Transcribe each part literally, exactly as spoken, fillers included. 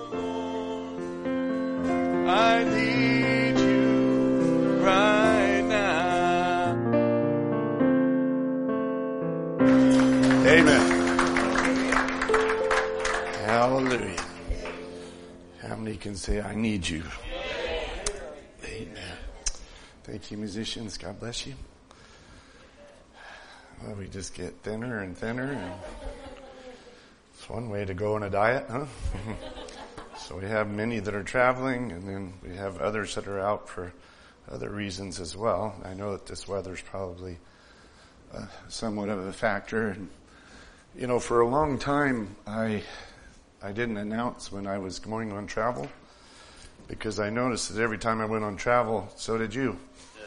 I need you right now. Amen. Hallelujah. How many can say, I need you? Amen. Thank you, musicians. God bless you. Well, we just get thinner and thinner. And it's one way to go on a diet, huh? So we have many that are traveling, and then we have others that are out for other reasons as well. I know that this weather's probably uh, somewhat of a factor. And, you know, for a long time, I I didn't announce when I was going on travel, because I noticed that every time I went on travel, so did you.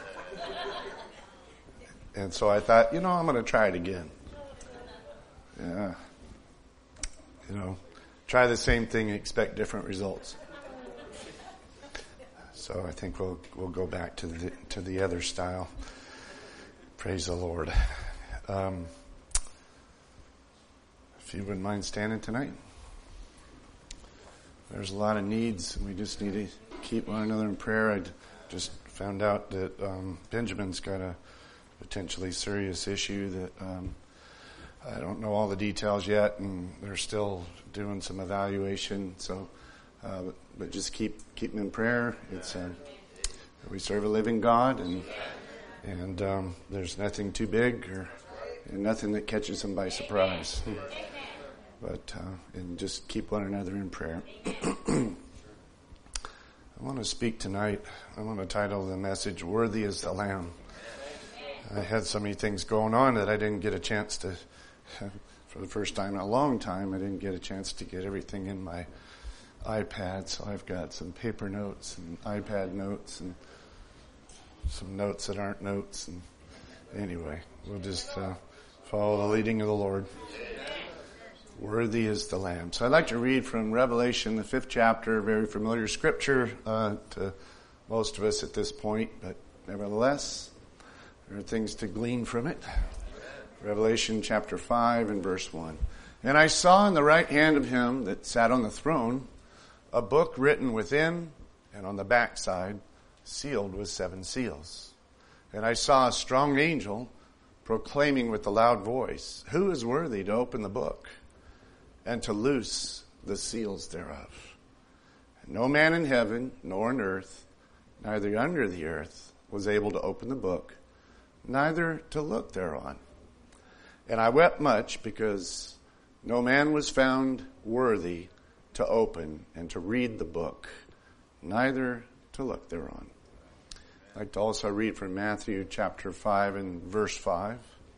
And so I thought, you know, I'm going to try it again. Yeah. You know, try the same thing and expect different results. So I think we'll we'll go back to the to the other style. Praise the Lord. Um, if you wouldn't mind standing tonight. There's a lot of needs, and we just need to keep one another in prayer. I just found out that um, Benjamin's got a potentially serious issue that um, I don't know all the details yet, and they're still doing some evaluation. So, uh, but, but just keep keep him in prayer. It's uh, we serve a living God, and and um, there's nothing too big or and nothing that catches him by surprise. But, uh, and just keep one another in prayer. I want to speak tonight. I want to title the message, Worthy is the Lamb. I had so many things going on that I didn't get a chance to, for the first time in a long time, I didn't get a chance to get everything in my iPad. So I've got some paper notes and iPad notes and some notes that aren't notes. And anyway, we'll just uh, follow the leading of the Lord. Worthy is the Lamb. So I'd like to read from Revelation, the fifth chapter, very familiar scripture uh, to most of us at this point, but nevertheless, there are things to glean from it. Revelation chapter five and verse one. And I saw in the right hand of him that sat on the throne a book written within and on the backside, sealed with seven seals. And I saw a strong angel proclaiming with a loud voice, Who is worthy to open the book and to loose the seals thereof? And no man in heaven, nor on earth, neither under the earth, was able to open the book, neither to look thereon. And I wept much, because no man was found worthy to open and to read the book, neither to look thereon. I'd like to also read from Matthew chapter five and verse five.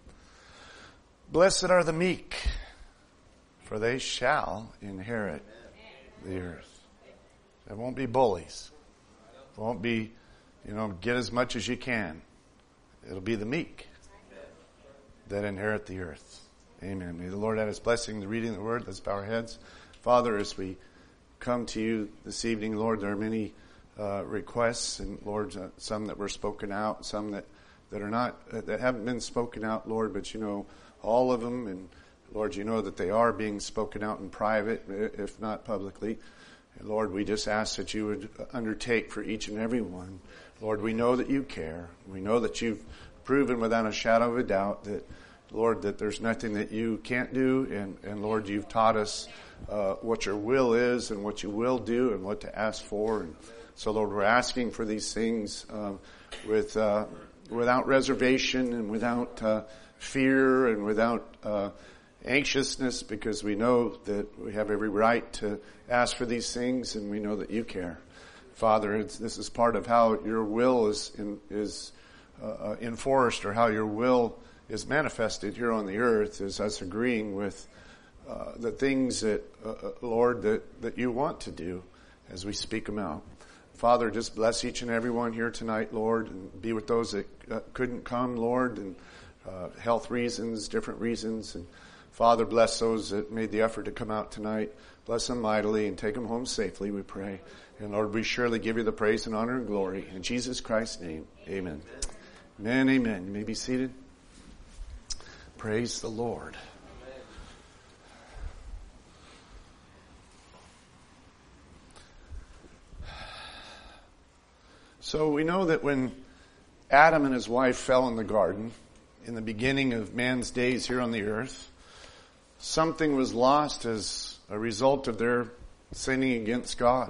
Blessed are the meek, for they shall inherit the earth. There won't be bullies. It won't be, you know, get as much as you can. It'll be the meek that inherit the earth. Amen. May the Lord add his blessing, the reading of the word. Let's bow our heads. Father, as we come to you this evening, Lord, there are many uh, requests, and Lord, uh, some that were spoken out, some that, that are not, uh, that haven't been spoken out, Lord, but you know all of them, and Lord, you know that they are being spoken out in private, if not publicly. And Lord, we just ask that you would undertake for each and every one. Lord, we know that you care. We know that you've proven without a shadow of a doubt that, Lord, that there's nothing that you can't do. And, and Lord, you've taught us uh, what your will is and what you will do and what to ask for. And so, Lord, we're asking for these things uh, with uh, without reservation and without uh, fear and without uh anxiousness, because we know that we have every right to ask for these things, and we know that you care. Father, it's, this is part of how your will is in, is uh, enforced, or how your will is manifested here on the earth, is us agreeing with uh, the things that, uh, Lord, that, that you want to do as we speak them out. Father, just bless each and every one here tonight, Lord, and be with those that uh, couldn't come, Lord, and uh, health reasons, different reasons, and Father, bless those that made the effort to come out tonight. Bless them mightily and take them home safely, we pray. And Lord, we surely give you the praise and honor and glory. In Jesus Christ's name, amen. Amen, amen. You may be seated. Praise the Lord. So we know that when Adam and his wife fell in the garden, in the beginning of man's days here on the earth, something was lost as a result of their sinning against God.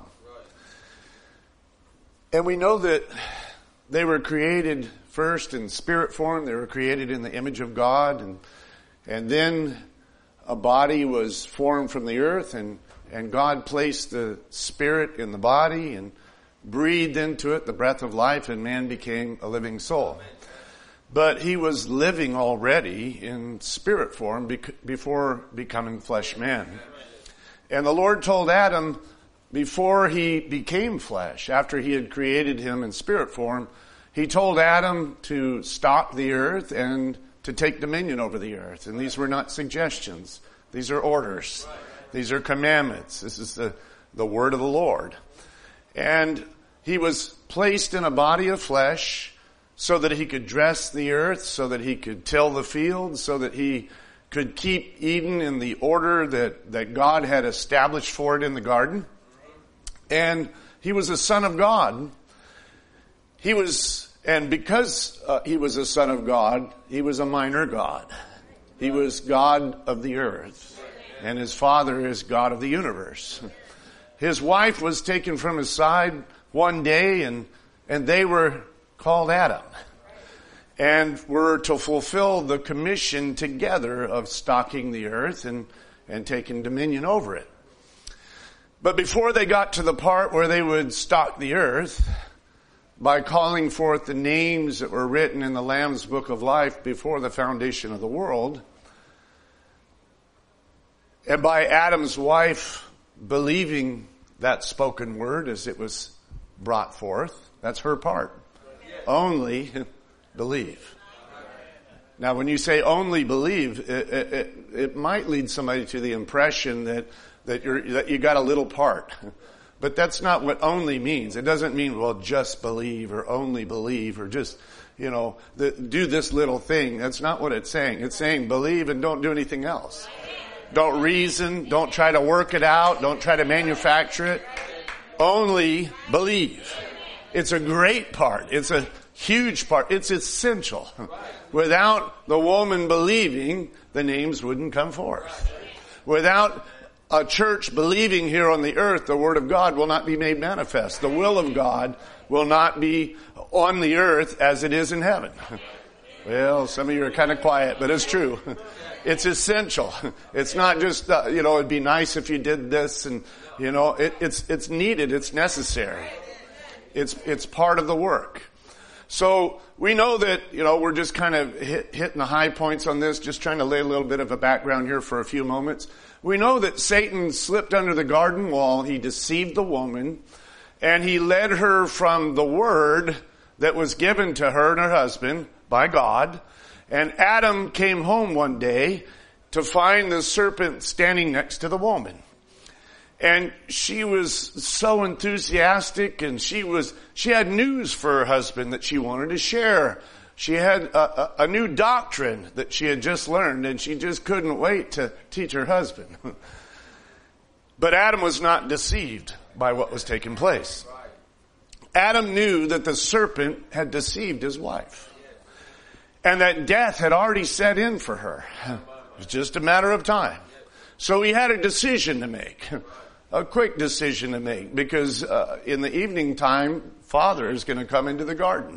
And we know that they were created first in spirit form. They were created in the image of God. And, and then a body was formed from the earth, and, and God placed the spirit in the body and breathed into it the breath of life, and man became a living soul. But he was living already in spirit form bec- before becoming flesh man. And the Lord told Adam, before he became flesh, after he had created him in spirit form, he told Adam to stalk the earth and to take dominion over the earth. And these were not suggestions. These are orders. These are commandments. This is the, the word of the Lord. And he was placed in a body of flesh so that he could dress the earth, so that he could till the fields, so that he could keep Eden in the order that, that God had established for it in the garden. And he was a son of God. He was, and because uh, he was a son of God, he was a minor God. He was God of the earth. And his father is God of the universe. His wife was taken from his side one day, and, and they were called Adam. And were to fulfill the commission together of stalking the earth and, and taking dominion over it. But before they got to the part where they would stalk the earth, by calling forth the names that were written in the Lamb's Book of Life before the foundation of the world, and by Adam's wife believing that spoken word as it was brought forth, that's her part. Only believe. Now, when you say only believe, it, it, it might lead somebody to the impression that that you're that you got a little part. But that's not what only means. It doesn't mean, well, just believe or only believe or just, you know, the, do this little thing. That's not what it's saying. It's saying believe and don't do anything else. Don't reason. Don't try to work it out. Don't try to manufacture it. Only believe. It's a great part. It's a huge part. It's essential. Without the woman believing, the names wouldn't come forth. Without a church believing here on the earth, the Word of God will not be made manifest. The will of God will not be on the earth as it is in heaven. Well, some of you are kind of quiet, but it's true. It's essential. It's not just, uh, you know, it'd be nice if you did this, and, you know, it, it's it's needed. It's necessary. It's it's part of the work. So we know that, you know, we're just kind of hit, hitting the high points on this, just trying to lay a little bit of a background here for a few moments. We know that Satan slipped under the garden wall. He deceived the woman, and he led her from the word that was given to her and her husband by God. And Adam came home one day to find the serpent standing next to the woman. And she was so enthusiastic, and she was, she had news for her husband that she wanted to share. She had a, a, a new doctrine that she had just learned, and she just couldn't wait to teach her husband. But Adam was not deceived by what was taking place. Adam knew that the serpent had deceived his wife, and that death had already set in for her. It was just a matter of time. So he had a decision to make. A quick decision to make, because uh, in the evening time, Father is going to come into the garden.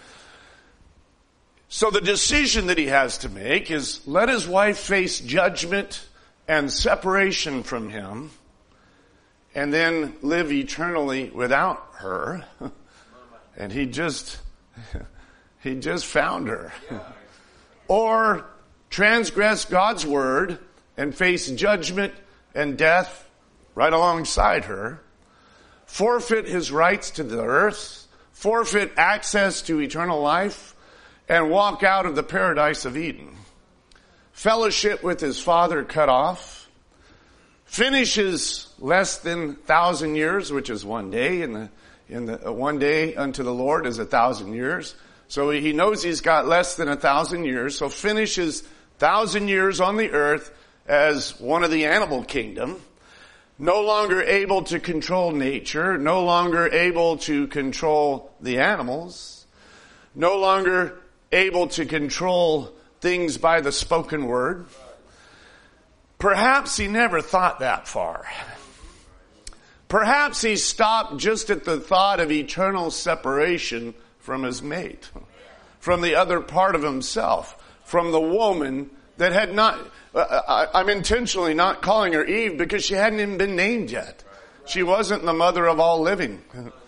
So the decision that he has to make is let his wife face judgment and separation from him, and then live eternally without her. And he just, he just found her. Or transgress God's word and face judgment and death right alongside her, forfeit his rights to the earth, forfeit access to eternal life, and walk out of the paradise of Eden. Fellowship with his Father cut off, finishes less than thousand years, which is one day, in the in the uh, one day unto the Lord is a thousand years. So he knows he's got less than a thousand years, so finishes thousand years on the earth as one of the animal kingdom. no longer able to control nature, no longer able to control the animals, no longer able to control things by the spoken word. Perhaps he never thought that far. Perhaps he stopped just at the thought of eternal separation from his mate, from the other part of himself, from the woman that had not, uh, I, I'm intentionally not calling her Eve because she hadn't even been named yet. She wasn't the mother of all living.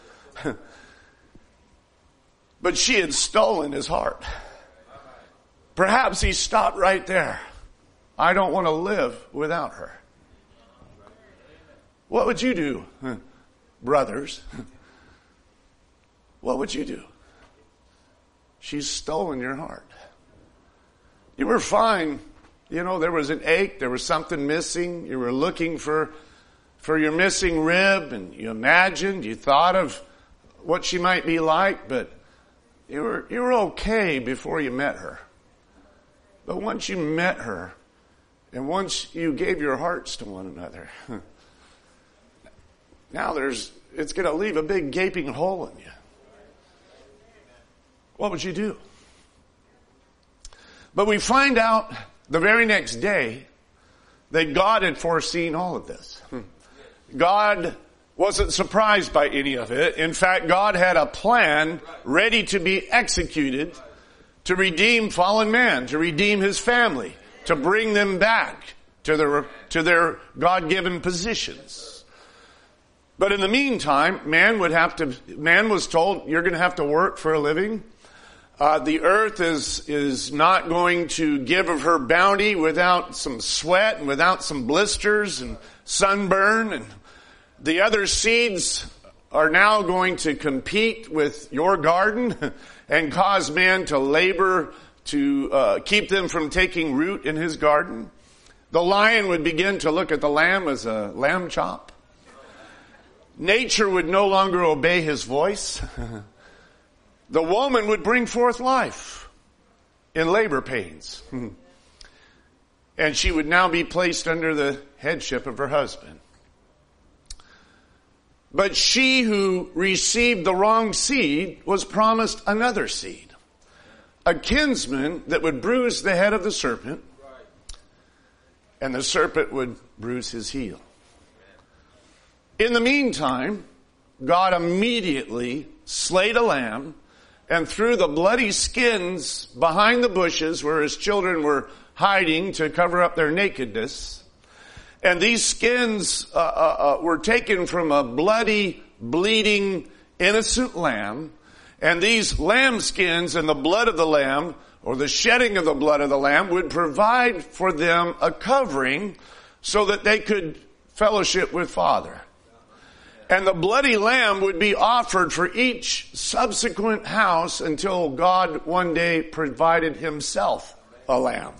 But she had stolen his heart. Perhaps he stopped right there. I don't want to live without her. What would you do, brothers? What would you do? She's stolen your heart. You were fine. You know, there was an ache. There was something missing. You were looking for, for your missing rib, and you imagined, you thought of what she might be like, but you were, you were okay before you met her. But once you met her, and once you gave your hearts to one another, now there's, it's going to leave a big gaping hole in you. What would you do? But we find out the very next day that God had foreseen all of this. God wasn't surprised by any of it. In fact, God had a plan ready to be executed to redeem fallen man, to redeem his family, to bring them back to their, to their God-given positions. But in the meantime, man would have to, man was told, you're going to have to work for a living. Uh, the earth is, is not going to give of her bounty without some sweat and without some blisters and sunburn. And the other seeds are now going to compete with your garden and cause man to labor to uh, keep them from taking root in his garden. The lion would begin to look at the lamb as a lamb chop. Nature would no longer obey his voice. The woman would bring forth life in labor pains. And she would now be placed under the headship of her husband. But she who received the wrong seed was promised another seed. A kinsman that would bruise the head of the serpent, and the serpent would bruise his heel. In the meantime, God immediately slayed a lamb, and threw the bloody skins behind the bushes where his children were hiding to cover up their nakedness. And these skins uh, uh, uh, were taken from a bloody, bleeding, innocent lamb. And these lamb skins and the blood of the lamb, or the shedding of the blood of the lamb, would provide for them a covering so that they could fellowship with Father. And the bloody lamb would be offered for each subsequent house until God one day provided himself a lamb.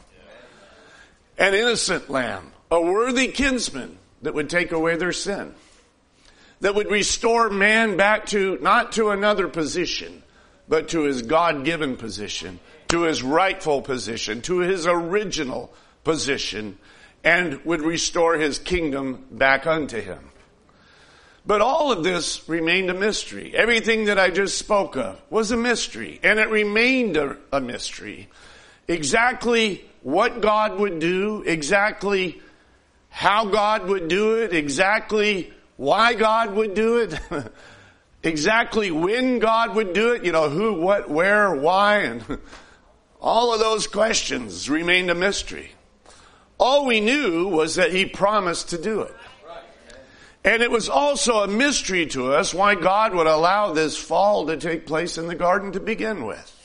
An innocent lamb, a worthy kinsman that would take away their sin. That would restore man back to, not to another position, but to his God-given position, to his rightful position, to his original position, and would restore his kingdom back unto him. But all of this remained a mystery. Everything that I just spoke of was a mystery, and it remained a, a mystery. Exactly what God would do, exactly how God would do it, exactly why God would do it, exactly when God would do it, you know, who, what, where, why, and all of those questions remained a mystery. All we knew was that he promised to do it. And it was also a mystery to us why God would allow this fall to take place in the garden to begin with.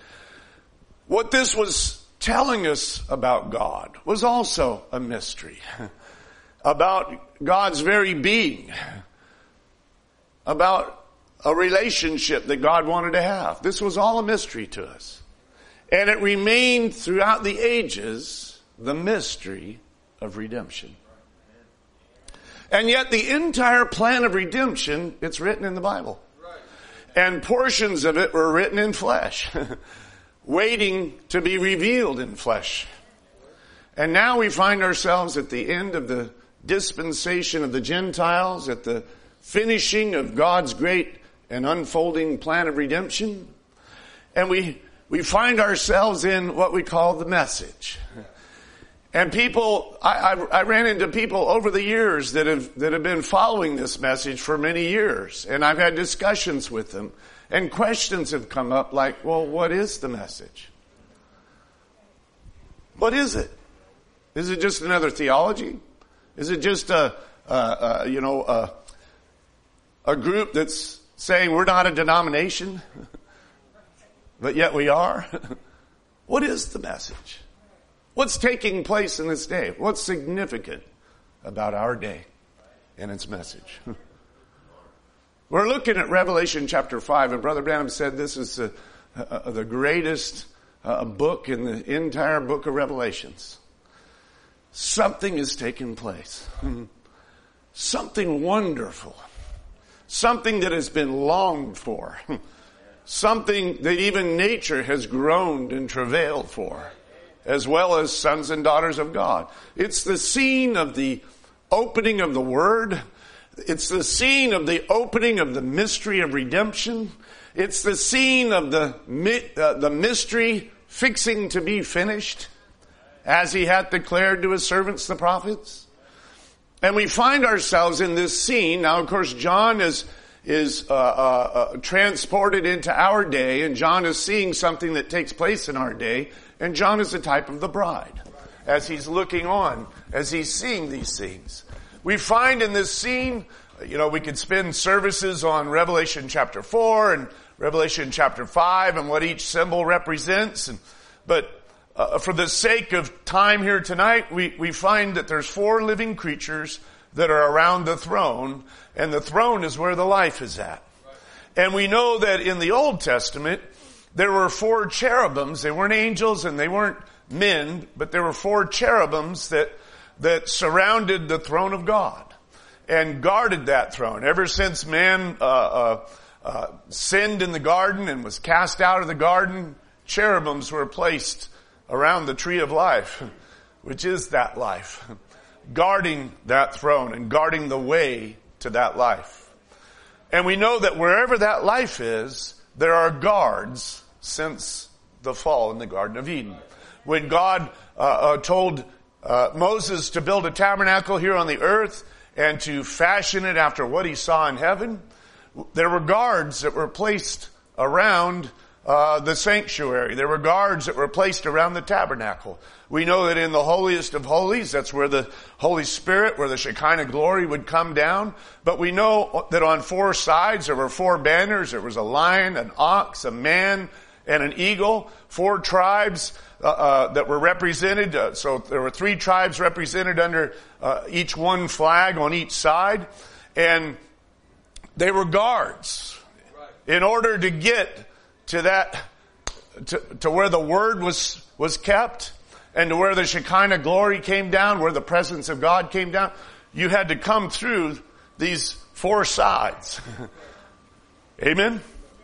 What this was telling us about God was also a mystery. About God's very being. About a relationship that God wanted to have. This was all a mystery to us. And it remained throughout the ages the mystery of redemption. And yet the entire plan of redemption, it's written in the Bible. And portions of it were written in flesh, waiting to be revealed in flesh. And now we find ourselves at the end of the dispensation of the Gentiles, at the finishing of God's great and unfolding plan of redemption. And we, we find ourselves in what we call the message. And people, I, I, I ran into people over the years that have, that have been following this message for many years. And I've had discussions with them. And questions have come up like, well, what is the message? What is it? Is it just another theology? Is it just a, a, a you know, a, a group that's saying we're not a denomination, but yet we are? What is the message? What's taking place in this day? What's significant about our day and its message? We're looking at Revelation chapter five, and Brother Branham said this is a, a, the greatest uh, book in the entire book of Revelations. Something is taking place. Something wonderful. Something that has been longed for. Something that even nature has groaned and travailed for, as well as sons and daughters of God. It's the scene of the opening of the Word. It's the scene of the opening of the mystery of redemption. It's the scene of the uh, the mystery fixing to be finished, as he hath declared to his servants the prophets. And we find ourselves in this scene. Now, of course, John is is uh, uh, uh, transported into our day, and John is seeing something that takes place in our day, and John is the type of the bride, as he's looking on, as he's seeing these things. We find in this scene, you know, we could spend services on Revelation chapter four and Revelation chapter five and what each symbol represents. And, but uh, for the sake of time here tonight, we, we find that there's four living creatures that are around the throne, and the throne is where the life is at. And we know that in the Old Testament, there were four cherubims. They weren't angels and they weren't men, but there were four cherubims that that surrounded the throne of God and guarded that throne. Ever since man uh, uh, uh, sinned in the garden and was cast out of the garden, cherubims were placed around the tree of life, which is that life, guarding that throne and guarding the way to that life. And we know that wherever that life is, there are guards since the fall in the Garden of Eden. When God uh, uh, told Uh, Moses to build a tabernacle here on the earth and to fashion it after what he saw in heaven, there were guards that were placed around uh, the sanctuary. There were guards that were placed around the tabernacle. We know that in the holiest of holies, that's where the Holy Spirit, where the Shekinah glory would come down. But we know that on four sides there were four banners. There was a lion, an ox, a man, and an eagle. Four tribes Uh, uh, that were represented. Uh, so there were three tribes represented under uh, each one flag on each side. And they were guards. In order to get to that, to, to where the word was, was kept, and to where the Shekinah glory came down, where the presence of God came down, you had to come through these four sides. Amen?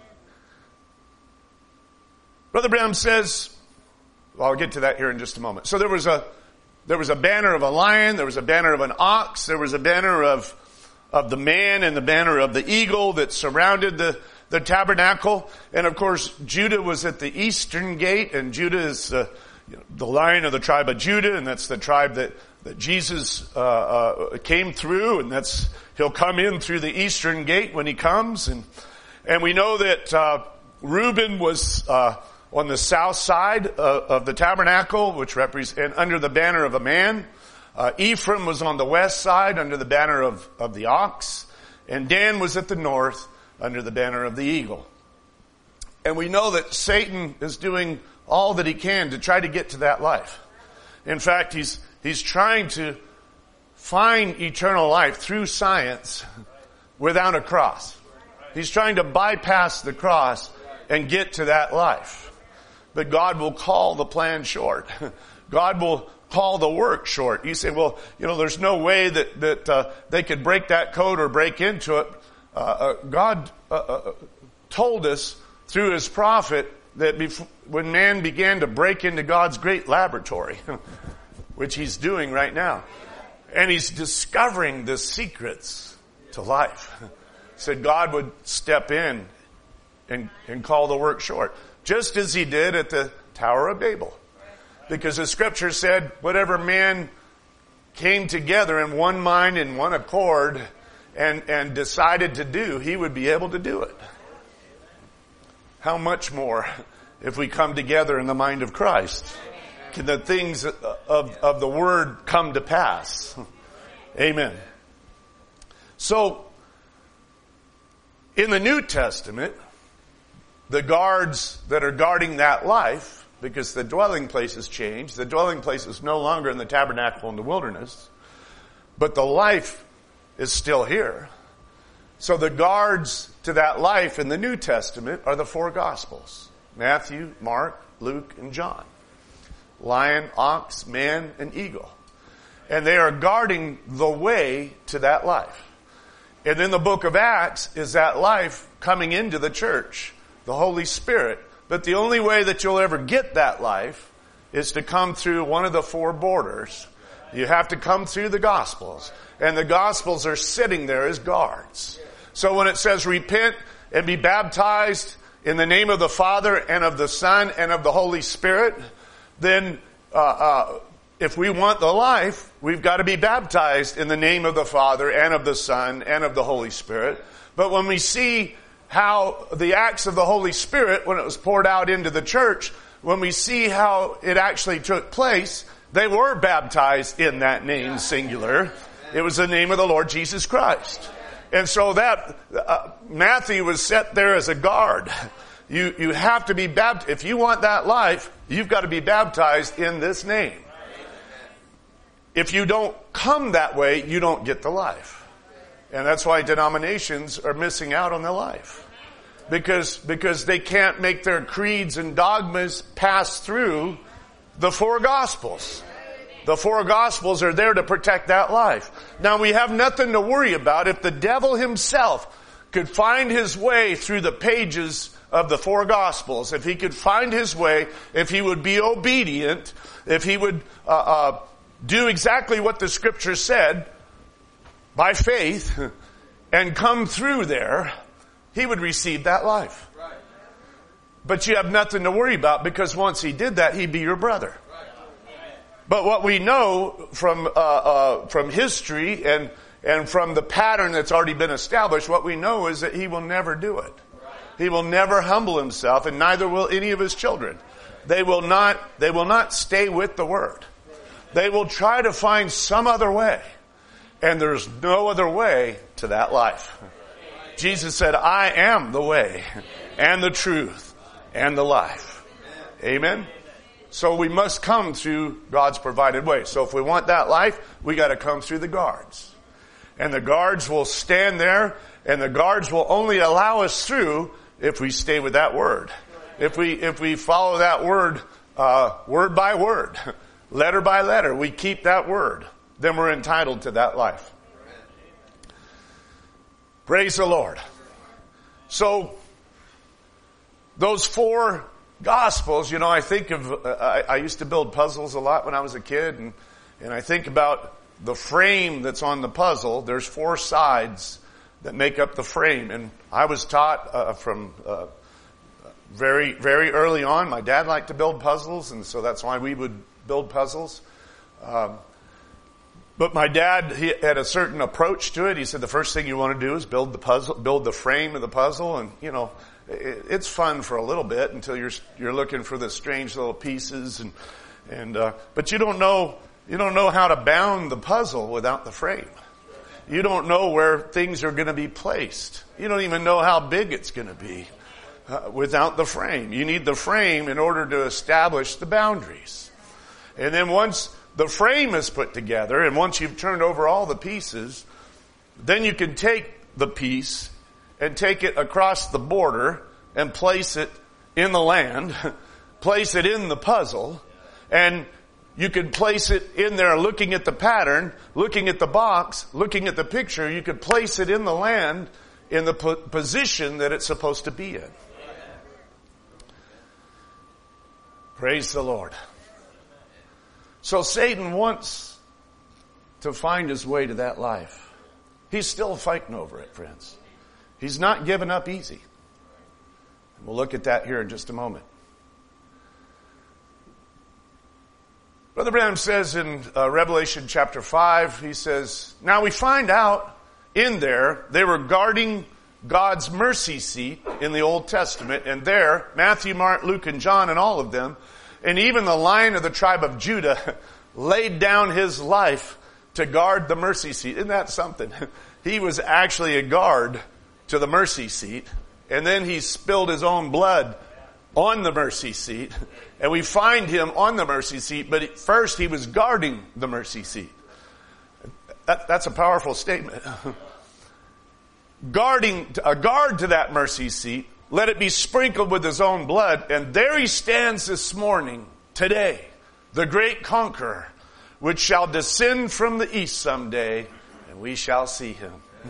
Brother Branham says, well, I'll get to that here in just a moment. So there was a, there was a banner of a lion, there was a banner of an ox, there was a banner of, of the man and the banner of the eagle that surrounded the, the tabernacle. And of course, Judah was at the eastern gate, and Judah is uh, you know, the lion of the tribe of Judah, and that's the tribe that, that Jesus uh, uh, came through, and that's, he'll come in through the eastern gate when he comes. And, and we know that uh, Reuben was uh on the south side of, of the tabernacle, which represent under the banner of a man. Uh, Ephraim was on the west side under the banner of, of the ox. And Dan was at the north under the banner of the eagle. And we know that Satan is doing all that he can to try to get to that life. In fact, he's, he's trying to find eternal life through science without a cross. He's trying to bypass the cross and get to that life. But God will call the plan short. God will call the work short. You say, well, you know, there's no way that, that uh, they could break that code or break into it. Uh, uh, God uh, uh, told us through his prophet that before, when man began to break into God's great laboratory, which he's doing right now, And he's discovering the secrets to life. Said God would step in and, and call the work short. Just as he did at the Tower of Babel. Because the scripture said, whatever man came together in one mind and one accord and, and decided to do, he would be able to do it. How much more if we come together in the mind of Christ? Can the things of, of the Word come to pass? Amen. So, in the New Testament, the guards that are guarding that life, because the dwelling place has changed, the dwelling place is no longer in the tabernacle in the wilderness, but the life is still here. So the guards to that life in the New Testament are the four Gospels. Matthew, Mark, Luke, and John. Lion, ox, man, and eagle. And they are guarding the way to that life. And then the book of Acts is that life coming into the church, the Holy Spirit. But the only way that you'll ever get that life is to come through one of the four borders. You have to come through the Gospels. And the Gospels are sitting there as guards. So when it says repent and be baptized in the name of the Father and of the Son and of the Holy Spirit, then uh, uh, if we want the life, we've got to be baptized in the name of the Father and of the Son and of the Holy Spirit. But when we see how the acts of the Holy Spirit, when it was poured out into the church, when we see how it actually took place, they were baptized in that name, singular. It was the name of the Lord Jesus Christ. And so that, uh, Matthew was set there as a guard. You, you have to be baptized. If you want that life, you've got to be baptized in this name. If you don't come that way, you don't get the life. And that's why denominations are missing out on the life. Because, because they can't make their creeds and dogmas pass through the four Gospels. The four Gospels are there to protect that life. Now we have nothing to worry about. If the devil himself could find his way through the pages of the four Gospels, if he could find his way, if he would be obedient, if he would uh, uh, do exactly what the Scripture said by faith and come through there, he would receive that life. But you have nothing to worry about, because once he did that, he'd be your brother. But what we know from uh, uh, from history and and from the pattern that's already been established, what we know is that he will never do it. He will never humble himself, and neither will any of his children. They will not. They will not stay with the Word. They will try to find some other way, and there's no other way to that life. Jesus said, "I am the way, and the truth, and the life." Amen. So we must come through God's provided way. So if we want that life, we got to come through the guards. And the guards will stand there, and the guards will only allow us through if we stay with that word. If we if we follow that word uh word by word, letter by letter, we keep that word, then we're entitled to that life. Praise the Lord. So those four Gospels, you know, I think of, uh, I, I used to build puzzles a lot when I was a kid, and, and I think about the frame that's on the puzzle. There's four sides that make up the frame, and I was taught uh, from uh, very, very early on. My dad liked to build puzzles, and so that's why we would build puzzles. Um, but my dad, he had a certain approach to it. He said the first thing you want to do is build the puzzle, build the frame of the puzzle, and, you know, it's fun for a little bit until you're you're looking for the strange little pieces, and and uh, but you don't know you don't know how to bound the puzzle without the frame. You don't know where things are going to be placed. You don't even know how big it's going to be uh, without the frame. You need the frame in order to establish the boundaries. And then once the frame is put together, and once you've turned over all the pieces, then you can take the piece and take it across the border and place it in the land, place it in the puzzle, and you could place it in there looking at the pattern, looking at the box, looking at the picture. You could place it in the land in the po- position that it's supposed to be in. Praise the Lord. So Satan wants to find his way to that life. He's still fighting over it, friends. He's not giving up easy. We'll look at that here in just a moment. Brother Branham says in uh, Revelation chapter five, he says, now we find out in there they were guarding God's mercy seat in the Old Testament. And there, Matthew, Mark, Luke, and John, and all of them, and even the Lion of the tribe of Judah laid down his life to guard the mercy seat. Isn't that something? He was actually a guard to the mercy seat. And then he spilled his own blood on the mercy seat. And we find him on the mercy seat, but first he was guarding the mercy seat. That, that's a powerful statement. Guarding, a guard to that mercy seat, let it be sprinkled with his own blood. And there he stands this morning, today, the great conqueror, which shall descend from the east someday, and we shall see him.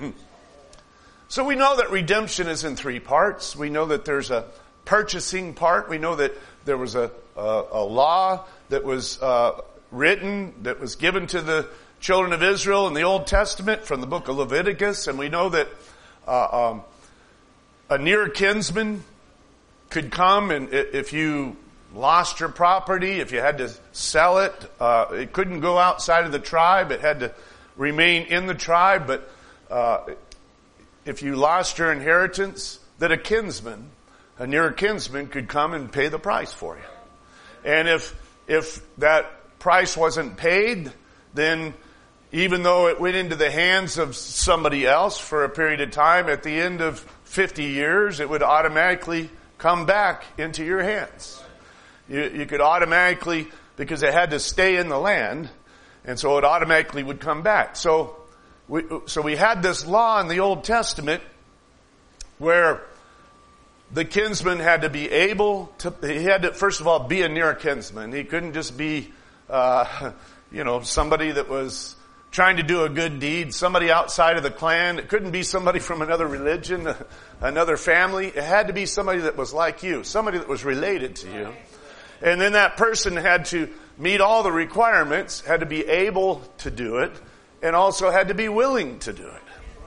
So we know that redemption is in three parts. We know that there's a purchasing part. We know that there was a, a, a law that was uh, written, that was given to the children of Israel in the Old Testament from the book of Leviticus. And we know that uh, um, a near kinsman could come, and if you lost your property, if you had to sell it, uh, it couldn't go outside of the tribe. It had to remain in the tribe. But uh, if you lost your inheritance, that a kinsman, a near kinsman, could come and pay the price for you. And if if that price wasn't paid, then even though it went into the hands of somebody else for a period of time, at the end of fifty years, it would automatically come back into your hands. You, you could automatically, because it had to stay in the land, and so it automatically would come back. So we, so we had this law in the Old Testament where the kinsman had to be able to, he had to, first of all, be a near kinsman. He couldn't just be, uh, you know, somebody that was trying to do a good deed, somebody outside of the clan. It couldn't be somebody from another religion, another family. It had to be somebody that was like you, somebody that was related to you. And then that person had to meet all the requirements, had to be able to do it, and also had to be willing to do it.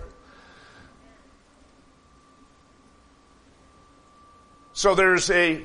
So there's a,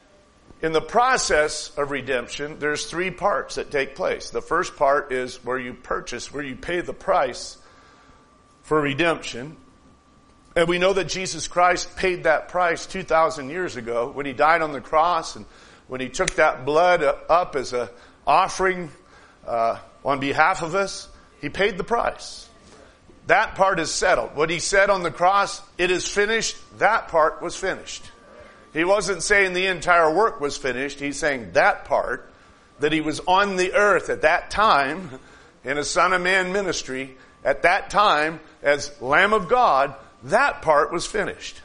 in the process of redemption, there's three parts that take place. The first part is where you purchase, where you pay the price for redemption. And we know that Jesus Christ paid that price two thousand years ago when he died on the cross, and when he took that blood up as an offering uh, on behalf of us. He paid the price. That part is settled. What he said on the cross, it is finished, that part was finished. He wasn't saying the entire work was finished. He's saying that part, that he was on the earth at that time in a Son of Man ministry, at that time as Lamb of God, that part was finished.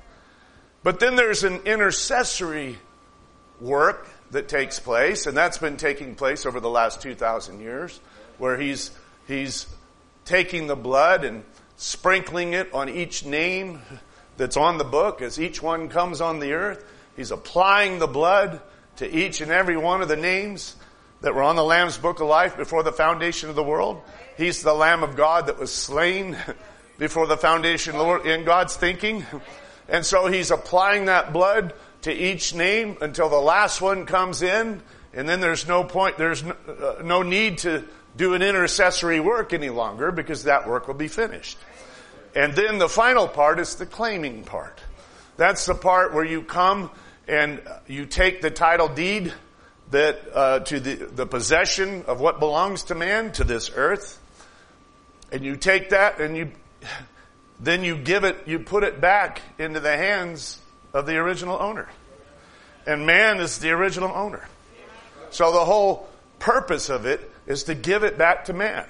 But then there's an intercessory work that takes place, and that's been taking place over the last two thousand years, where he's he's taking the blood and sprinkling it on each name that's on the book as each one comes on the earth. He's applying the blood to each and every one of the names that were on the Lamb's Book of Life before the foundation of the world. He's the Lamb of God that was slain before the foundation of the world in God's thinking. And so he's applying that blood to each name until the last one comes in, and then there's no point, there's no, uh, no need to do an intercessory work any longer, because that work will be finished. And then the final part is the claiming part. That's the part where you come and you take the title deed that uh, to the, the possession of what belongs to man, to this earth, and you take that and you then you give it, you put it back into the hands of the original owner. And man is the original owner. So the whole purpose of it is to give it back to man.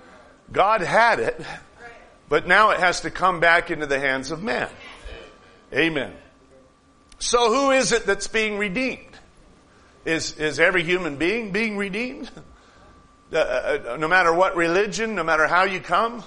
God had it, but now it has to come back into the hands of man. Amen. So who is it that's being redeemed? Is, is every human being being redeemed? Uh, uh, no matter what religion, no matter how you come?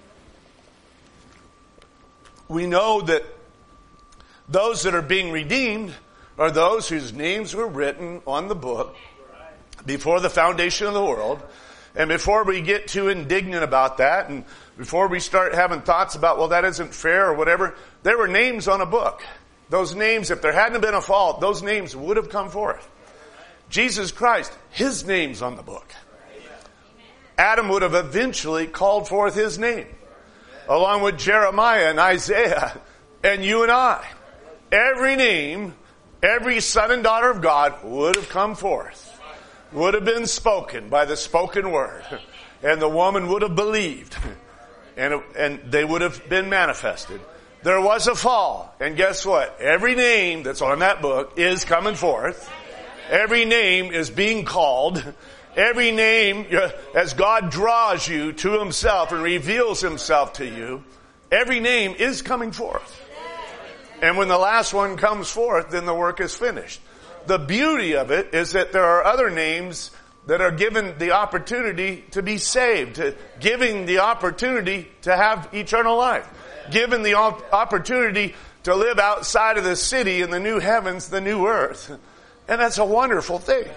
We know that those that are being redeemed are those whose names were written on the book before the foundation of the world. And before we get too indignant about that, and before we start having thoughts about, well, that isn't fair or whatever, there were names on a book. Those names, if there hadn't been a fault, those names would have come forth. Jesus Christ, his name's on the book. Adam would have eventually called forth his name, along with Jeremiah and Isaiah and you and I. Every name, every son and daughter of God would have come forth, would have been spoken by the spoken word, and the woman would have believed, and, and they would have been manifested. There was a fall, and guess what? Every name that's on that book is coming forth. Every name is being called. Every name, as God draws you to himself and reveals himself to you, every name is coming forth. And when the last one comes forth, then the work is finished. The beauty of it is that there are other names that are given the opportunity to be saved, to, giving the opportunity to have eternal life, given the opportunity to live outside of the city in the new heavens, the new earth. And that's a wonderful thing.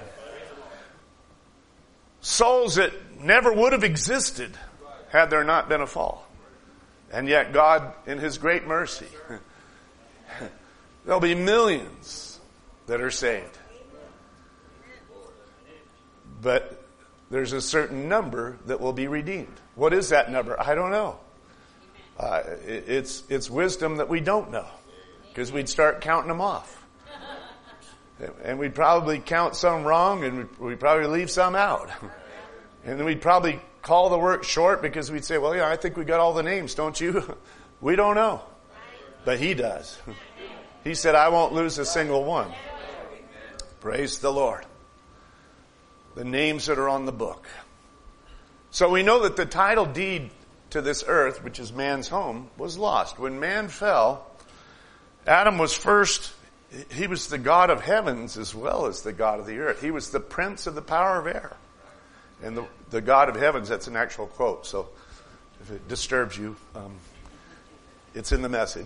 Souls that never would have existed had there not been a fall. And yet God, in his great mercy, there'll be millions that are saved. But there's a certain number that will be redeemed. What is that number? I don't know. Uh, it, it's, it's wisdom that we don't know, because we'd start counting them off. And we'd probably count some wrong, and we'd probably leave some out. And then we'd probably call the work short because we'd say, well, yeah, I think we got all the names, don't you? We don't know. But he does. He said, I won't lose a single one. Praise the Lord. The names that are on the book. So we know that the title deed to this earth, which is man's home, was lost. When man fell, Adam was first... He was the God of heavens as well as the God of the earth. He was the prince of the power of air. And the, the God of heavens, that's an actual quote. So if it disturbs you, um, it's in the message.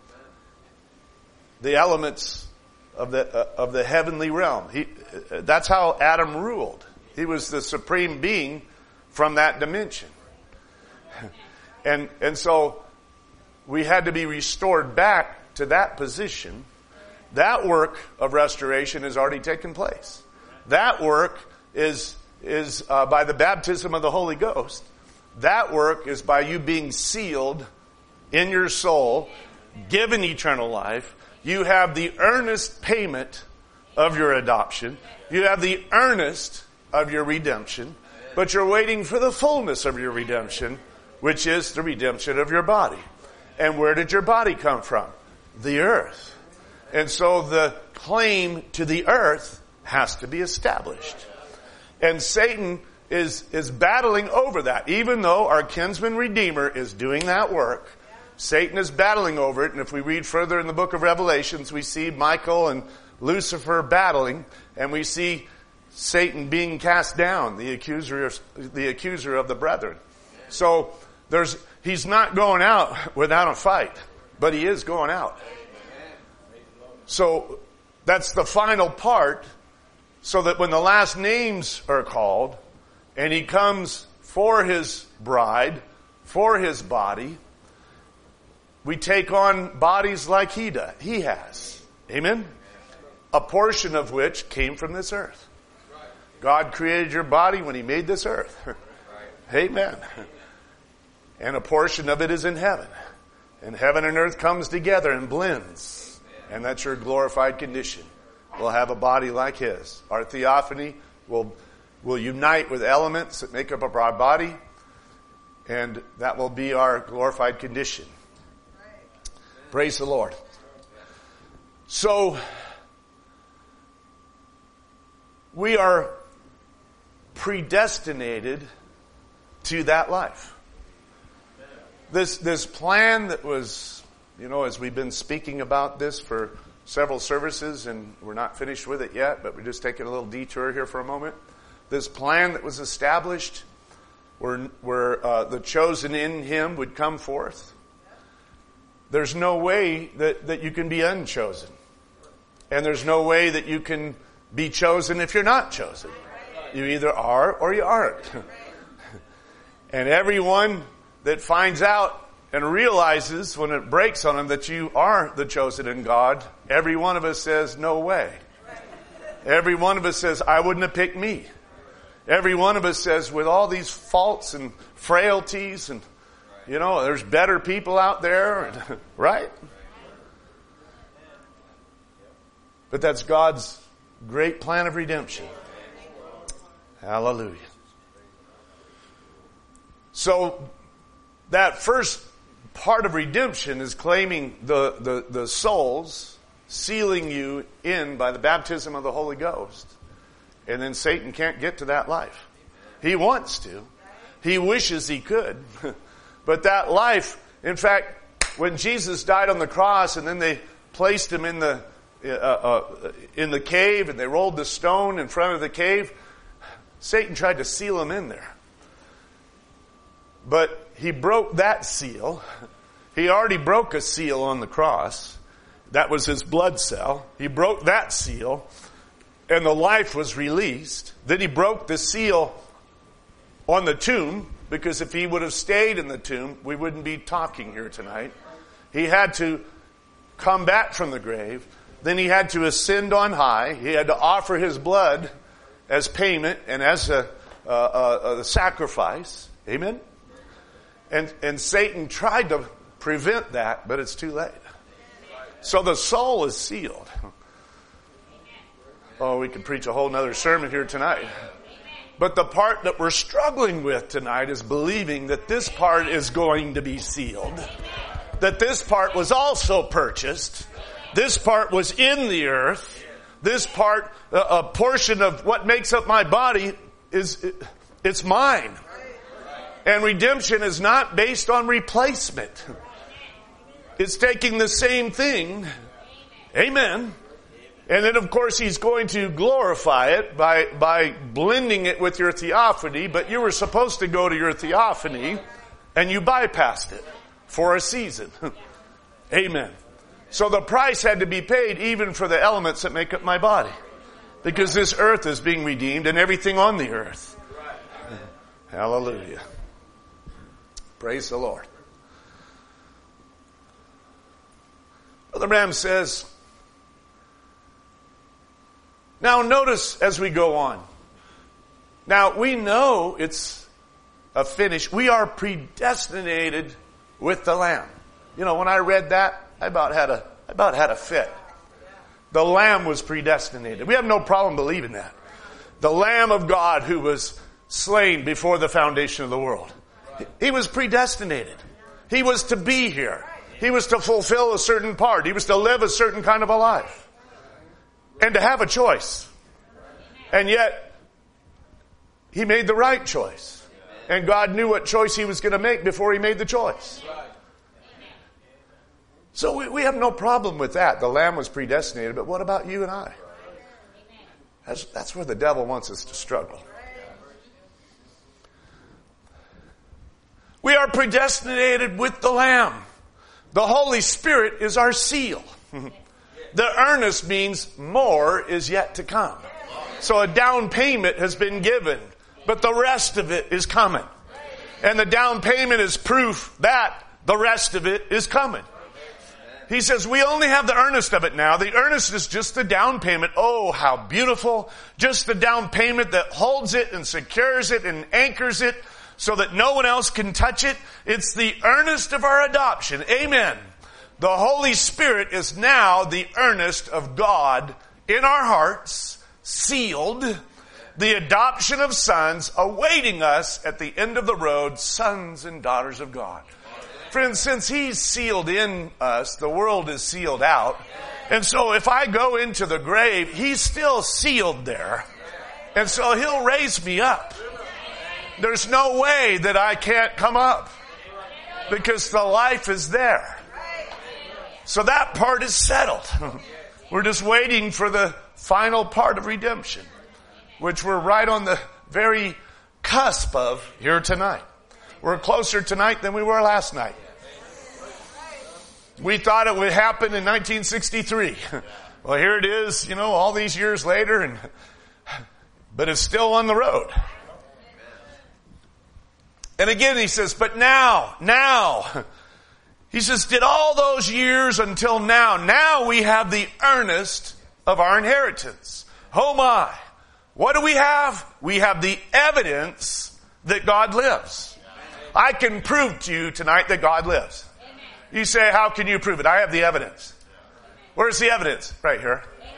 The elements of the uh, of the heavenly realm. He, uh, that's how Adam ruled. He was the supreme being from that dimension. And and so we had to be restored back to that position. That work of restoration has already taken place. That work is is uh, by the baptism of the Holy Ghost. That work is by you being sealed in your soul, given eternal life. You have the earnest payment of your adoption. You have the earnest of your redemption. But you're waiting for the fullness of your redemption, which is the redemption of your body. And where did your body come from? The earth. And so the claim to the earth has to be established. And Satan is, is battling over that. Even though our kinsman redeemer is doing that work, Satan is battling over it. And if we read further in the book of Revelations, we see Michael and Lucifer battling, and we see Satan being cast down, the accuser of, the accuser of the brethren. So there's, he's not going out without a fight, but he is going out. So that's the final part, so that when the last names are called and he comes for his bride, for his body, we take on bodies like he does, he has. Amen? A portion of which came from this earth. God created your body when he made this earth. Amen. And a portion of it is in heaven. And heaven and earth comes together and blends. And that's your glorified condition. We'll have a body like his. Our theophany will, will unite with elements that make up our body. And that will be our glorified condition. Praise the Lord. So, we are predestinated to that life. This, this plan that was, you know, as we've been speaking about this for several services, and we're not finished with it yet, but we're just taking a little detour here for a moment. This plan that was established where, where uh, the chosen in him would come forth. There's no way that, that you can be unchosen. And there's no way that you can be chosen if you're not chosen. You either are or you aren't. And everyone that finds out and realizes when it breaks on them that you are the chosen in God, every one of us says, no way. Every one of us says, I wouldn't have picked me. Every one of us says, with all these faults and frailties and, you know, there's better people out there, right? But that's God's great plan of redemption. Hallelujah. So that first part of redemption is claiming the, the, the souls, sealing you in by the baptism of the Holy Ghost. And then Satan can't get to that life. He wants to. He wishes he could. But that life, in fact, when Jesus died on the cross and then they placed him in the uh, uh, in the cave and they rolled the stone in front of the cave, Satan tried to seal him in there. But he broke that seal. He already broke a seal on the cross. That was his blood cell. He broke that seal, and the life was released. Then he broke the seal on the tomb, because if he would have stayed in the tomb, we wouldn't be talking here tonight. He had to come back from the grave. Then he had to ascend on high. He had to offer his blood as payment and as a, a, a, a sacrifice. Amen? And, and Satan tried to prevent that, but it's too late. So the soul is sealed. Oh, we could preach a whole nother sermon here tonight. But the part that we're struggling with tonight is believing that this part is going to be sealed. That this part was also purchased. This part was in the earth. This part, a, a portion of what makes up my body, is it, it's mine. And redemption is not based on replacement. It's taking the same thing. Amen. And then, of course, he's going to glorify it by, by blending it with your theophany. But you were supposed to go to your theophany, and you bypassed it for a season. Amen. So the price had to be paid even for the elements that make up my body. Because this earth is being redeemed and everything on the earth. Hallelujah. Praise the Lord. Brother Branham says, now notice as we go on. Now we know it's a finish. We are predestinated with the Lamb. You know, when I read that, I about had a, I about had a fit. The Lamb was predestinated. We have no problem believing that. The Lamb of God who was slain before the foundation of the world. He was predestinated. He was to be here. He was to fulfill a certain part. He was to live a certain kind of a life. And to have a choice. And yet, he made the right choice. And God knew what choice he was going to make before he made the choice. So we, we have no problem with that. The Lamb was predestinated. But what about you and I? That's, that's where the devil wants us to struggle. We are predestinated with the Lamb. The Holy Spirit is our seal. The earnest means more is yet to come. So a down payment has been given, but the rest of it is coming. And the down payment is proof that the rest of it is coming. He says we only have the earnest of it now. The earnest is just the down payment. Oh, how beautiful. Just the down payment that holds it and secures it and anchors it so that no one else can touch it. It's the earnest of our adoption. Amen. The Holy Spirit is now the earnest of God in our hearts, sealed, the adoption of sons awaiting us at the end of the road, sons and daughters of God. Friends, since He's sealed in us, the world is sealed out. And so if I go into the grave, He's still sealed there. And so He'll raise me up. There's no way that I can't come up because the life is there. So that part is settled. We're just waiting for the final part of redemption, which we're right on the very cusp of here tonight. We're closer tonight than we were last night. We thought it would happen in nineteen sixty-three. Well, here it is, you know, all these years later, and but it's still on the road. And again he says, but now, now, he says, did all those years until now, now we have the earnest of our inheritance. Oh my. What do we have? We have the evidence that God lives. I can prove to you tonight that God lives. You say, how can you prove it? I have the evidence. Where's the evidence? Right here.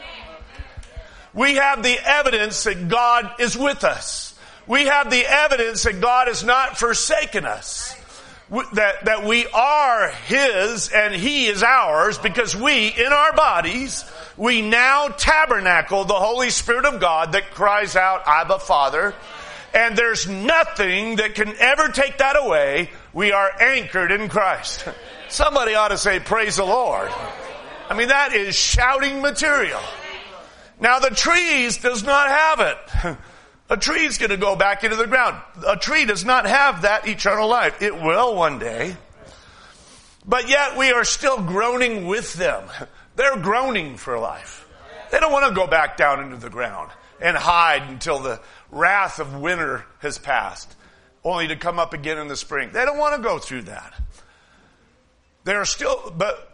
We have the evidence that God is with us. We have the evidence that God has not forsaken us. That, that we are His and He is ours, because we, in our bodies, we now tabernacle the Holy Spirit of God that cries out, Abba, Father. And there's nothing that can ever take that away. We are anchored in Christ. Somebody ought to say, praise the Lord. I mean, that is shouting material. Now the trees does not have it. A tree is going to go back into the ground. A tree does not have that eternal life. It will one day. But yet we are still groaning with them. They're groaning for life. They don't want to go back down into the ground and hide until the wrath of winter has passed, only to come up again in the spring. They don't want to go through that. They're still, but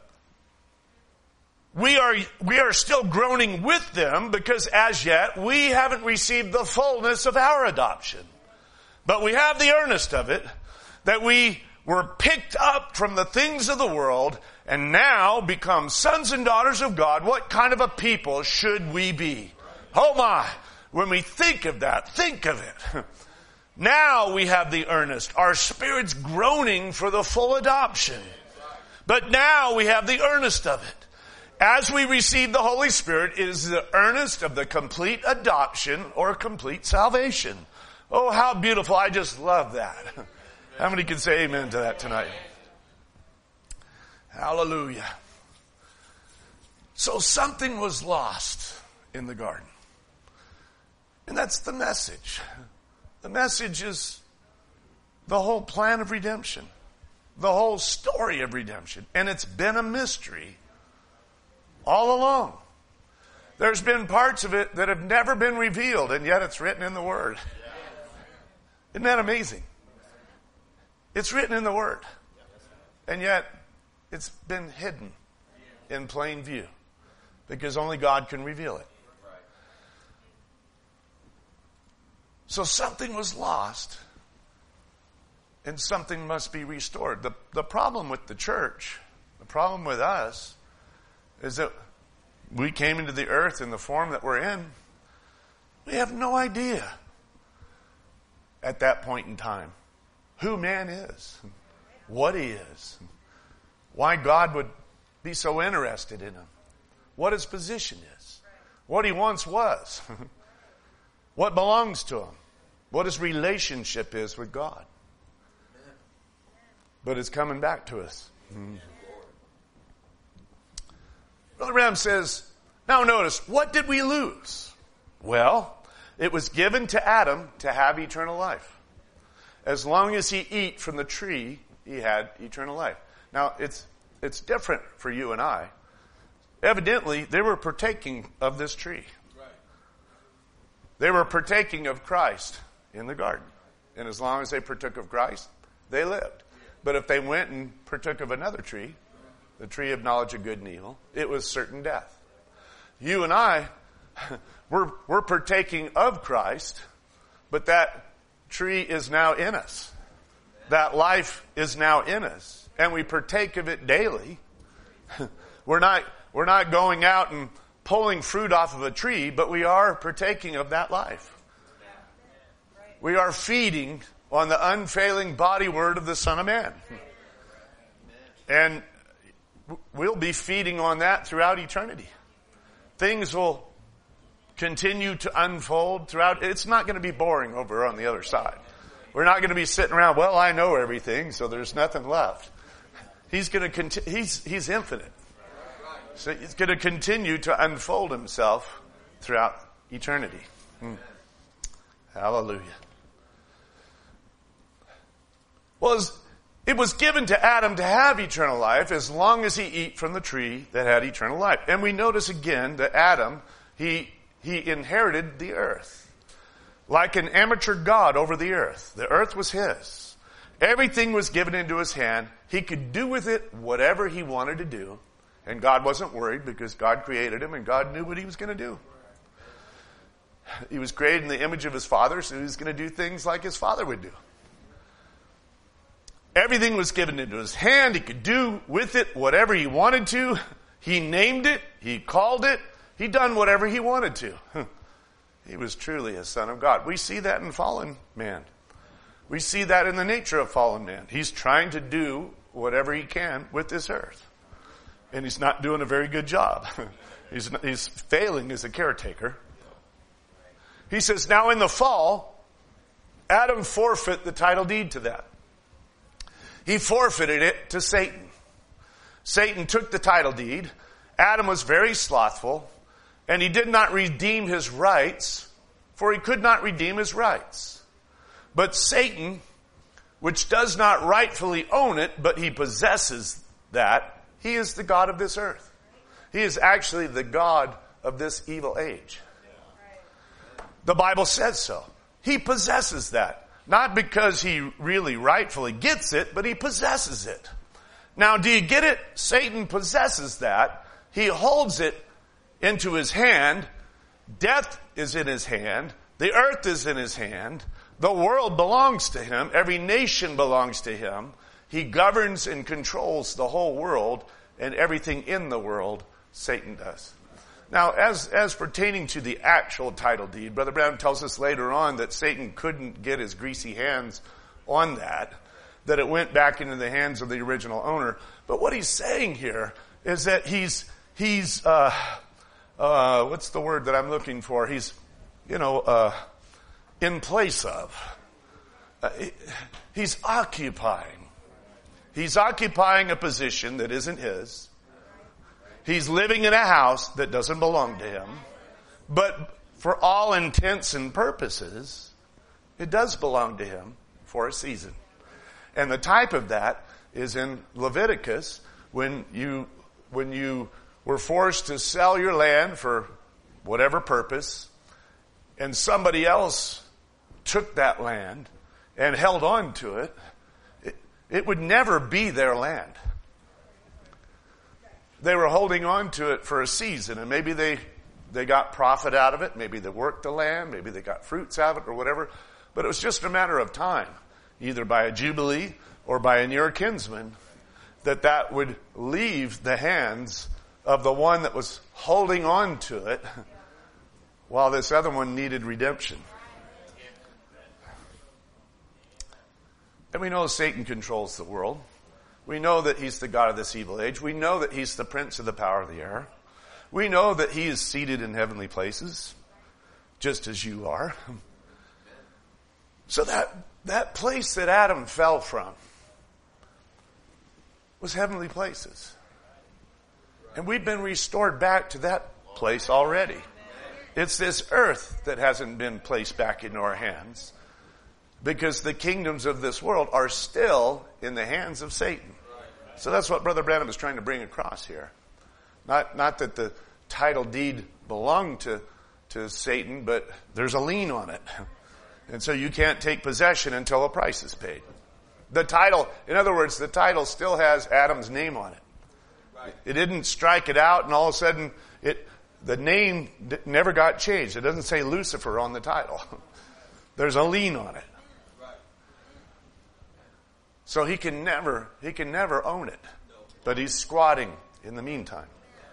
we are, we are still groaning with them, because as yet we haven't received the fullness of our adoption. But we have the earnest of it, that we were picked up from the things of the world and now become sons and daughters of God. What kind of a people should we be? Oh my, when we think of that, think of it. Now we have the earnest. Our spirit's groaning for the full adoption. But now we have the earnest of it. As we receive the Holy Spirit, it is the earnest of the complete adoption or complete salvation. Oh, how beautiful. I just love that. How many can say amen to that tonight? Hallelujah. So something was lost in the garden. And that's the message. The message is the whole plan of redemption. The whole story of redemption. And it's been a mystery all along. There's been parts of it that have never been revealed, and yet it's written in the Word. Isn't that amazing? It's written in the Word, and yet it's been hidden in plain view, because only God can reveal it. So something was lost, and something must be restored. The, the problem with the church, the problem with us, is that we came into the earth in the form that we're in. We have no idea at that point in time who man is, what he is, why God would be so interested in him, what his position is, what he once was, what belongs to him, what his relationship is with God. But it's coming back to us. Mm-hmm. Brother Branham says, now notice, what did we lose? Well, it was given to Adam to have eternal life. As long as he eat from the tree, he had eternal life. Now, it's it's different for you and I. Evidently, they were partaking of this tree. They were partaking of Christ in the garden. And as long as they partook of Christ, they lived. But if they went and partook of another tree, the tree of knowledge of good and evil, it was certain death. You and I, we're, we're partaking of Christ, but that tree is now in us. That life is now in us, and we partake of it daily. We're not, we're not going out and pulling fruit off of a tree, but we are partaking of that life. We are feeding on the unfailing body word of the Son of Man. And we'll be feeding on that throughout eternity. Things will continue to unfold throughout. It's not going to be boring over on the other side. We're not going to be sitting around, well, I know everything, so there's nothing left. He's going to conti- he's he's infinite. So he's going to continue to unfold himself throughout eternity. Hmm. Hallelujah. Well, it was given to Adam to have eternal life as long as he eat from the tree that had eternal life. And we notice again that Adam, he he inherited the earth. Like an amateur god over the earth. The earth was his. Everything was given into his hand. He could do with it whatever he wanted to do. And God wasn't worried because God created him and God knew what he was going to do. He was created in the image of his father, so he was going to do things like his father would do. Everything was given into his hand. He could do with it whatever he wanted to. He named it. He called it. He done whatever he wanted to. He was truly a son of God. We see that in fallen man. We see that in the nature of fallen man. He's trying to do whatever he can with this earth. And he's not doing a very good job. He's, he's failing as a caretaker. He says, now in the fall, Adam forfeit the title deed to that. He forfeited it to Satan. Satan took the title deed. Adam was very slothful, and he did not redeem his rights, for he could not redeem his rights. But Satan, which does not rightfully own it, but he possesses that, he is the God of this earth. He is actually the God of this evil age. The Bible says so. He possesses that. Not because he really rightfully gets it, but he possesses it. Now, do you get it? Satan possesses that. He holds it into his hand. Death is in his hand. The earth is in his hand. The world belongs to him. Every nation belongs to him. He governs and controls the whole world, and everything in the world, Satan does. Now, as, as pertaining to the actual title deed, Brother Branham tells us later on that Satan couldn't get his greasy hands on that, that it went back into the hands of the original owner. But what he's saying here is that he's, he's, uh, uh, what's the word that I'm looking for? He's, you know, uh, in place of. Uh, he's occupying. He's occupying a position that isn't his. He's living in a house that doesn't belong to him. But for all intents and purposes, it does belong to him for a season. And the type of that is in Leviticus, when you, when you were forced to sell your land for whatever purpose, and somebody else took that land and held on to it, it, it would never be their land. They were holding on to it for a season, and maybe they, they got profit out of it. Maybe they worked the land. Maybe they got fruits out of it or whatever. But it was just a matter of time, either by a jubilee or by a near kinsman, that that would leave the hands of the one that was holding on to it while this other one needed redemption. And we know Satan controls the world. We know that he's the God of this evil age. We know that he's the prince of the power of the air. We know that he is seated in heavenly places, just as you are. So that, that place that Adam fell from was heavenly places. And we've been restored back to that place already. It's this earth that hasn't been placed back into our hands, because the kingdoms of this world are still in the hands of Satan. So that's what Brother Branham is trying to bring across here. Not, not that the title deed belonged to, to Satan, but there's a lien on it. And so you can't take possession until a price is paid. The title, in other words, the title still has Adam's name on it. It didn't strike it out and all of a sudden it, the name never got changed. It doesn't say Lucifer on the title. There's a lien on it. So he can never, he can never own it. But he's squatting in the meantime.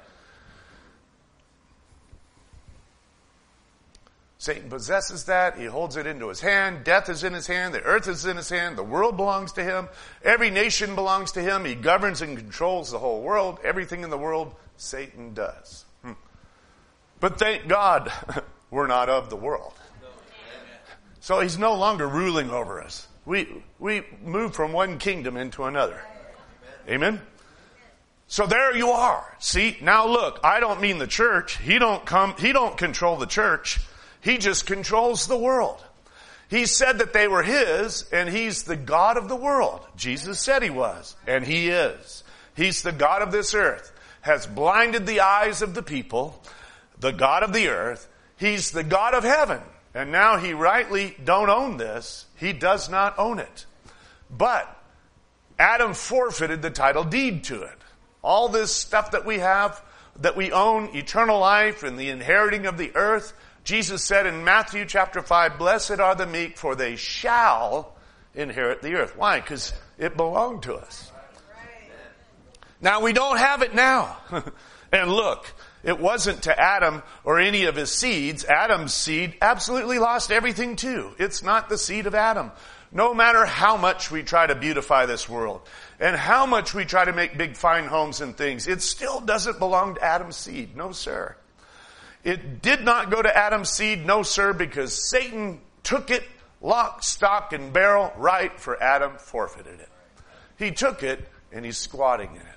Satan possesses that. He holds it into his hand. Death is in his hand. The earth is in his hand. The world belongs to him. Every nation belongs to him. He governs and controls the whole world. Everything in the world, Satan does. Hmm. But thank God we're not of the world. So he's no longer ruling over us. We, we move from one kingdom into another. Amen? So there you are. See, now look, I don't mean the church. He don't come, he don't control the church. He just controls the world. He said that they were his, and he's the God of the world. Jesus said he was, and he is. He's the God of this earth. Has blinded the eyes of the people, the God of the earth. He's the God of heaven. And now he rightly don't own this. He does not own it. But Adam forfeited the title deed to it. All this stuff that we have, that we own, eternal life and the inheriting of the earth, Jesus said in Matthew chapter five, blessed are the meek, for they shall inherit the earth. Why? Because it belonged to us. Now we don't have it now. And look, it wasn't to Adam or any of his seeds. Adam's seed absolutely lost everything too. It's not the seed of Adam. No matter how much we try to beautify this world and how much we try to make big fine homes and things, it still doesn't belong to Adam's seed. No, sir. It did not go to Adam's seed, no, sir, because Satan took it, lock, stock, and barrel, right for Adam, forfeited it. He took it and he's squatting in it.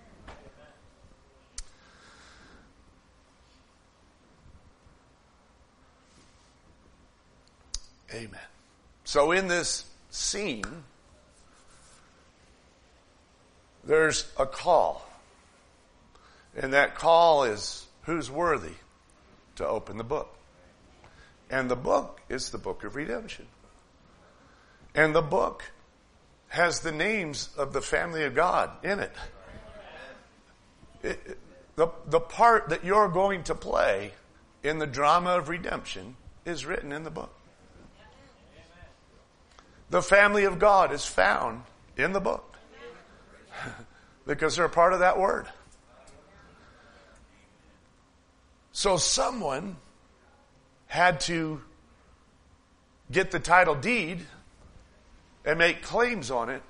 Amen. So in this scene, there's a call. And that call is, who's worthy to open the book? And the book is the book of redemption. And the book has the names of the family of God in it. it, it the, the part that you're going to play in the drama of redemption is written in the book. The family of God is found in the book because they're part of that word. So someone had to get the title deed and make claims on it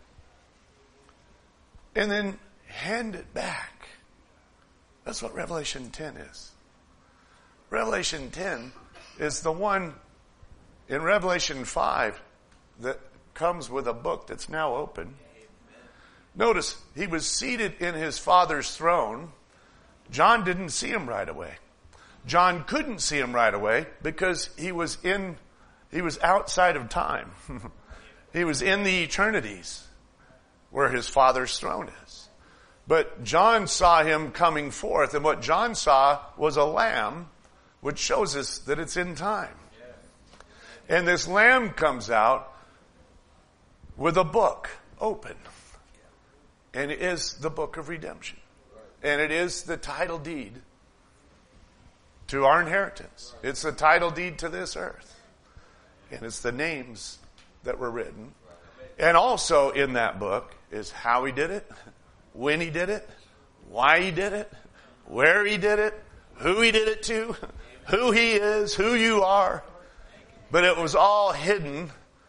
and then hand it back. That's what Revelation ten is. Revelation ten is the one in Revelation five that comes with a book that's now open. Notice, he was seated in his Father's throne. John didn't see him right away. John couldn't see him right away because he was in, he was outside of time. He was in the eternities where his Father's throne is. But John saw him coming forth, and what John saw was a lamb, which shows us that it's in time. And this lamb comes out with a book open. And it is the book of redemption. And it is the title deed to our inheritance. It's the title deed to this earth. And it's the names that were written. And also in that book is how he did it, when he did it, why he did it, where he did it, who he did it to, who he is, who you are. But it was all hidden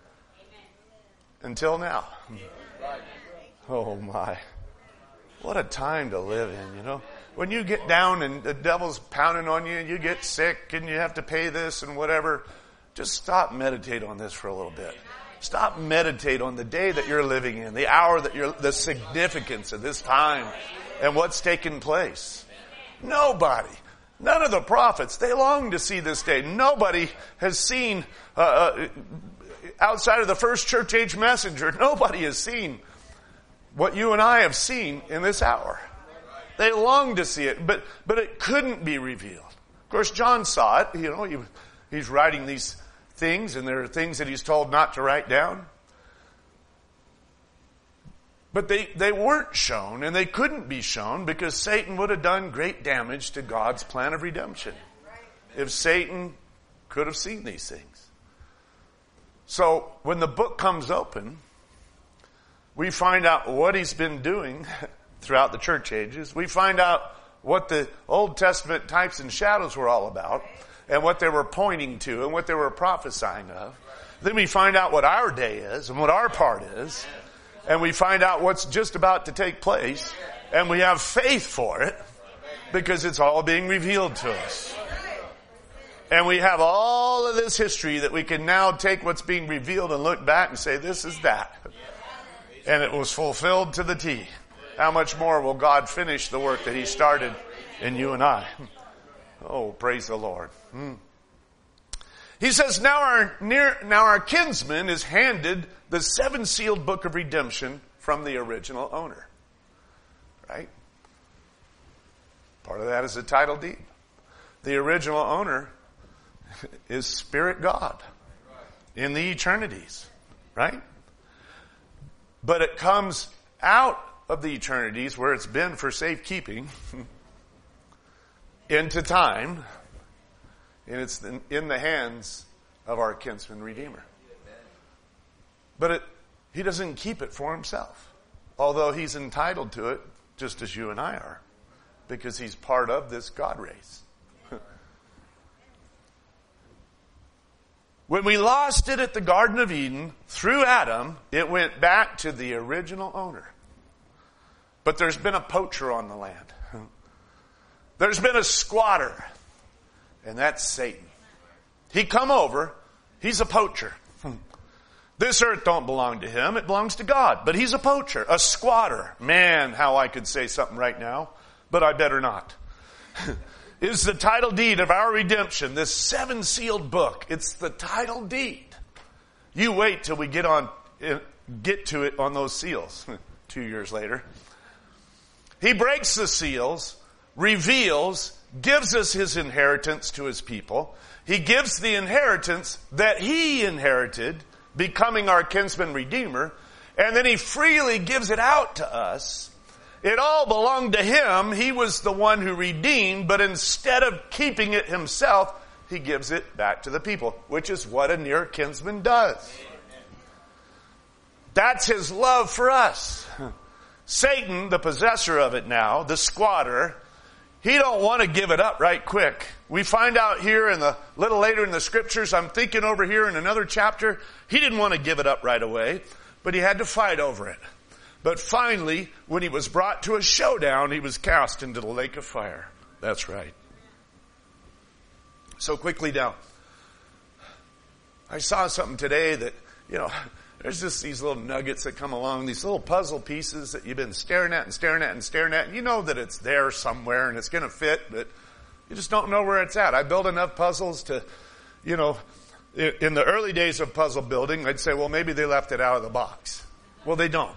until now. Oh my. What a time to live in, you know. When you get down and the devil's pounding on you and you get sick and you have to pay this and whatever, just stop, meditate on this for a little bit. Stop, meditate on the day that you're living in, the hour that you're, the significance of this time and what's taking place. Nobody, none of the prophets, they long to see this day. Nobody has seen, uh, uh, outside of the first church age messenger, nobody has seen what you and I have seen in this hour. They long to see it, but, but it couldn't be revealed. Of course, John saw it. You know, he, he's writing these things, and there are things that he's told not to write down. But they, they weren't shown, and they couldn't be shown because Satan would have done great damage to God's plan of redemption if Satan could have seen these things. So when the book comes open, we find out what he's been doing throughout the church ages. We find out what the Old Testament types and shadows were all about and what they were pointing to and what they were prophesying of. Then we find out what our day is and what our part is. And we find out what's just about to take place. And we have faith for it because it's all being revealed to us. And we have all of this history that we can now take what's being revealed and look back and say, this is that. And it was fulfilled to the T. How much more will God finish the work that he started in you and I? Oh, praise the Lord. Hmm. He says, now our near, now our kinsman is handed the seven sealed book of redemption from the original owner. Right? Part of that is the title deed. The original owner is Spirit God in the eternities. Right? But it comes out of the eternities where it's been for safekeeping into time, and it's in the hands of our kinsman redeemer. But it, he doesn't keep it for himself, although he's entitled to it just as you and I are, because he's part of this God race. When we lost it at the Garden of Eden, through Adam, it went back to the original owner. But there's been a poacher on the land. There's been a squatter, and that's Satan. He come over, he's a poacher. This earth don't belong to him, it belongs to God. But he's a poacher, a squatter. Man, how I could say something right now, but I better not. Is the title deed of our redemption, this seven-sealed book. It's the title deed. You wait till we get on, get to it on those seals. Two years later. He breaks the seals, reveals, gives us his inheritance to his people. He gives the inheritance that he inherited, becoming our kinsman redeemer, and then he freely gives it out to us. It all belonged to him. He was the one who redeemed, but instead of keeping it himself, he gives it back to the people, which is what a near kinsman does. That's his love for us. Satan, the possessor of it now, the squatter, he don't want to give it up right quick. We find out here in the, little later in the scriptures, I'm thinking over here in another chapter, he didn't want to give it up right away, but he had to fight over it. But finally, when he was brought to a showdown, he was cast into the lake of fire. That's right. So quickly down. I saw something today that, you know, there's just these little nuggets that come along, these little puzzle pieces that you've been staring at and staring at and staring at. And you know that it's there somewhere and it's going to fit, but you just don't know where it's at. I built enough puzzles to, you know, in the early days of puzzle building, I'd say, well, maybe they left it out of the box. Well, they don't.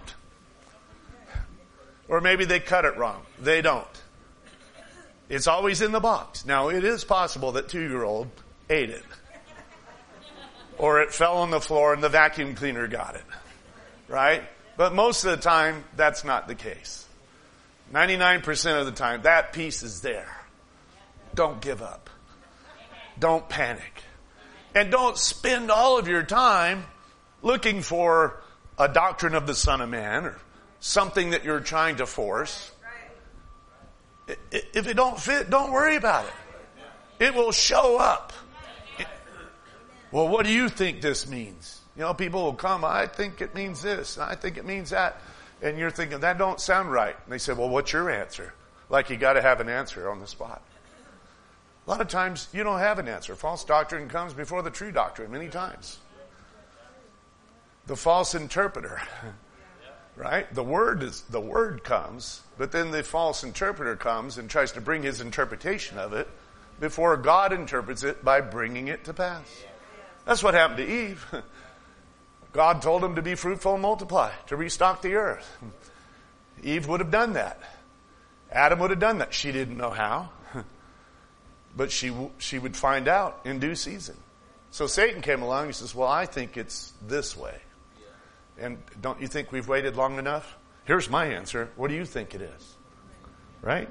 Or maybe they cut it wrong. They don't. It's always in the box. Now, it is possible that two-year-old ate it. Or it fell on the floor and the vacuum cleaner got it. Right? But most of the time, that's not the case. ninety-nine percent of the time, that piece is there. Don't give up. Don't panic. And don't spend all of your time looking for a doctrine of the Son of Man or something that you're trying to force. If it don't fit, don't worry about it. It will show up. Well, what do you think this means? You know, people will come, I think it means this, I think it means that. And you're thinking, that don't sound right. And they say, well, what's your answer? Like you got to have an answer on the spot. A lot of times you don't have an answer. False doctrine comes before the true doctrine many times. The false interpreter. Right? The word is, the word comes, but then the false interpreter comes and tries to bring his interpretation of it before God interprets it by bringing it to pass. That's what happened to Eve. God told him to be fruitful and multiply, to restock the earth. Eve would have done that. Adam would have done that. She didn't know how, but she she would find out in due season. So Satan came along and says, well, I think it's this way. And don't you think we've waited long enough? Here's my answer. What do you think it is? Right?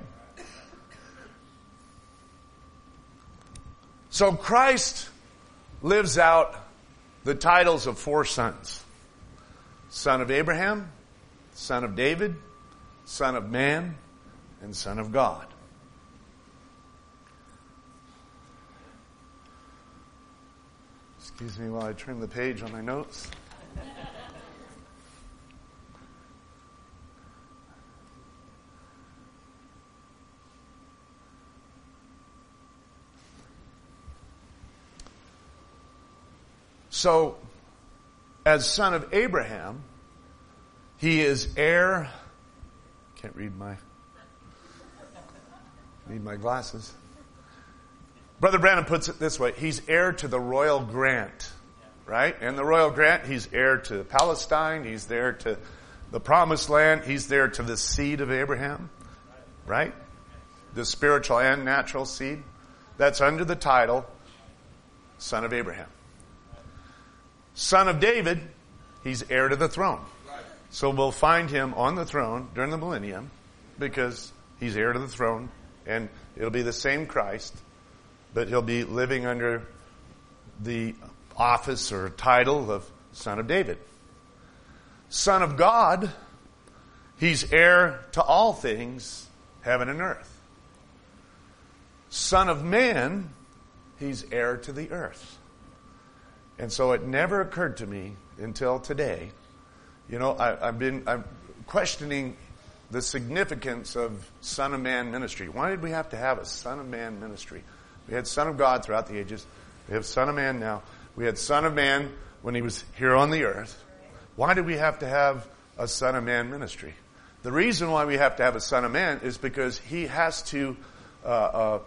So Christ lives out the titles of four sons. Son of Abraham, son of David, son of man, and son of God. Excuse me while I turn the page on my notes. So, as son of Abraham, he is heir. Can't read my. Need my glasses. Brother Branham puts it this way: he's heir to the royal grant, right? And the royal grant, he's heir to Palestine. He's there to the promised land. He's there to the seed of Abraham, right? The spiritual and natural seed. That's under the title, son of Abraham. Son of David, he's heir to the throne. So we'll find him on the throne during the millennium because he's heir to the throne, and it'll be the same Christ, but he'll be living under the office or title of Son of David. Son of God, he's heir to all things, heaven and earth. Son of man, he's heir to the earth. And so it never occurred to me until today. You know, I, I've been I'm questioning the significance of Son of Man ministry. Why did we have to have a Son of Man ministry? We had Son of God throughout the ages. We have Son of Man now. We had Son of Man when he was here on the earth. Why did we have to have a Son of Man ministry? The reason why we have to have a Son of Man is because he has to, uh, uh,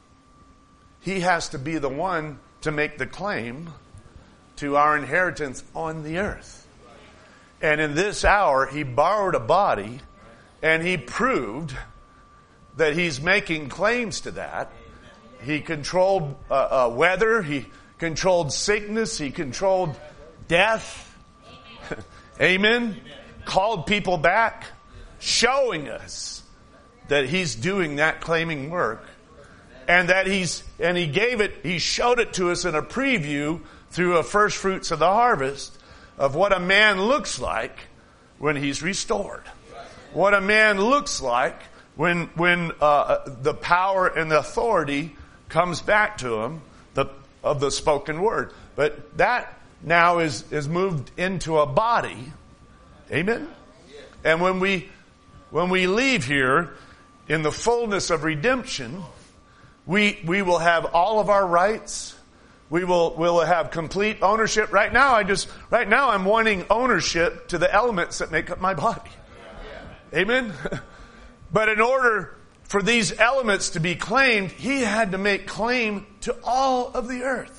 he has to be the one to make the claim to our inheritance on the earth. And in this hour, he borrowed a body, and he proved that he's making claims to that. He controlled uh, uh, weather, he controlled sickness, he controlled death. Amen. Amen. Called people back, showing us that he's doing that claiming work, and that he's and he gave it, he showed it to us in a preview through a first fruits of the harvest of what a man looks like when he's restored. What a man looks like when when uh, the power and the authority comes back to him, the of the spoken word. But that now is is moved into a body. Amen. And when we when we leave here in the fullness of redemption, we we will have all of our rights. We will will have complete ownership. Right now, I just right now I'm wanting ownership to the elements that make up my body. Amen. But in order for these elements to be claimed, he had to make claim to all of the earth.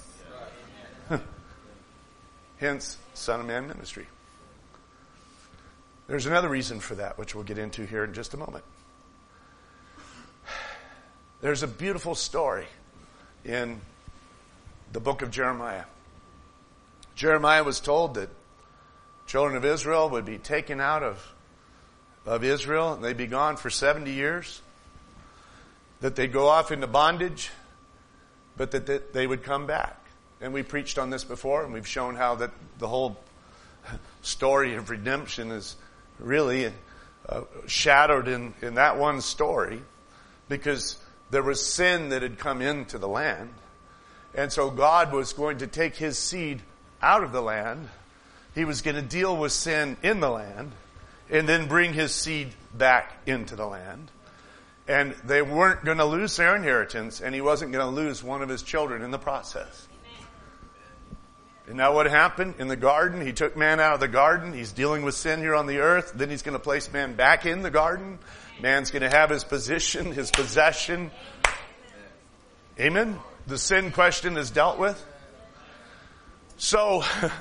Hence, Son of Man ministry. There's another reason for that, which we'll get into here in just a moment. There's a beautiful story in the book of Jeremiah. Jeremiah was told that children of Israel would be taken out of, of Israel, and they'd be gone for seventy years, that they'd go off into bondage, but that, that they would come back. And we preached on this before, and we've shown how that the whole story of redemption is really uh, shadowed in, in that one story, because there was sin that had come into the land. And so God was going to take his seed out of the land. He was going to deal with sin in the land and then bring his seed back into the land. And they weren't going to lose their inheritance, and he wasn't going to lose one of his children in the process. And now what happened in the garden? He took man out of the garden. He's dealing with sin here on the earth. Then he's going to place man back in the garden. Man's going to have his position, his possession. Amen? The sin question is dealt with. So,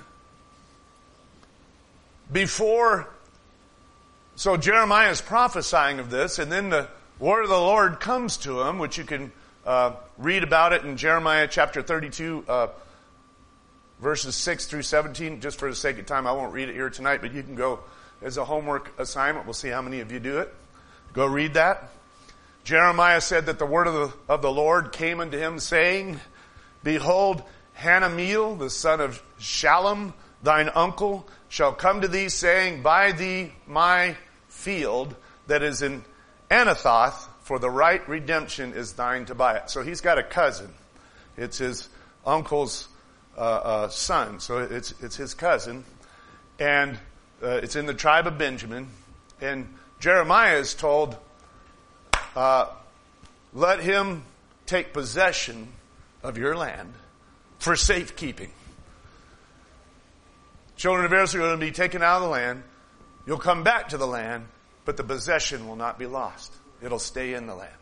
before, so Jeremiah is prophesying of this, and then the word of the Lord comes to him, which you can uh, read about it in Jeremiah chapter thirty-two, uh, verses six through seventeen. Just for the sake of time, I won't read it here tonight, but you can go as a homework assignment. We'll see how many of you do it. Go read that. Jeremiah said that the word of the, of the Lord came unto him, saying, Behold, Hanameel, the son of Shallum, thine uncle, shall come to thee, saying, Buy thee my field that is in Anathoth, for the right redemption is thine to buy it. So he's got a cousin. It's his uncle's uh, uh, son. So it's it's his cousin. And uh, it's in the tribe of Benjamin. And Jeremiah is told, uh, let him take possession of your land for safekeeping. Children of Israel are going to be taken out of the land. You'll come back to the land, but the possession will not be lost. It'll stay in the land.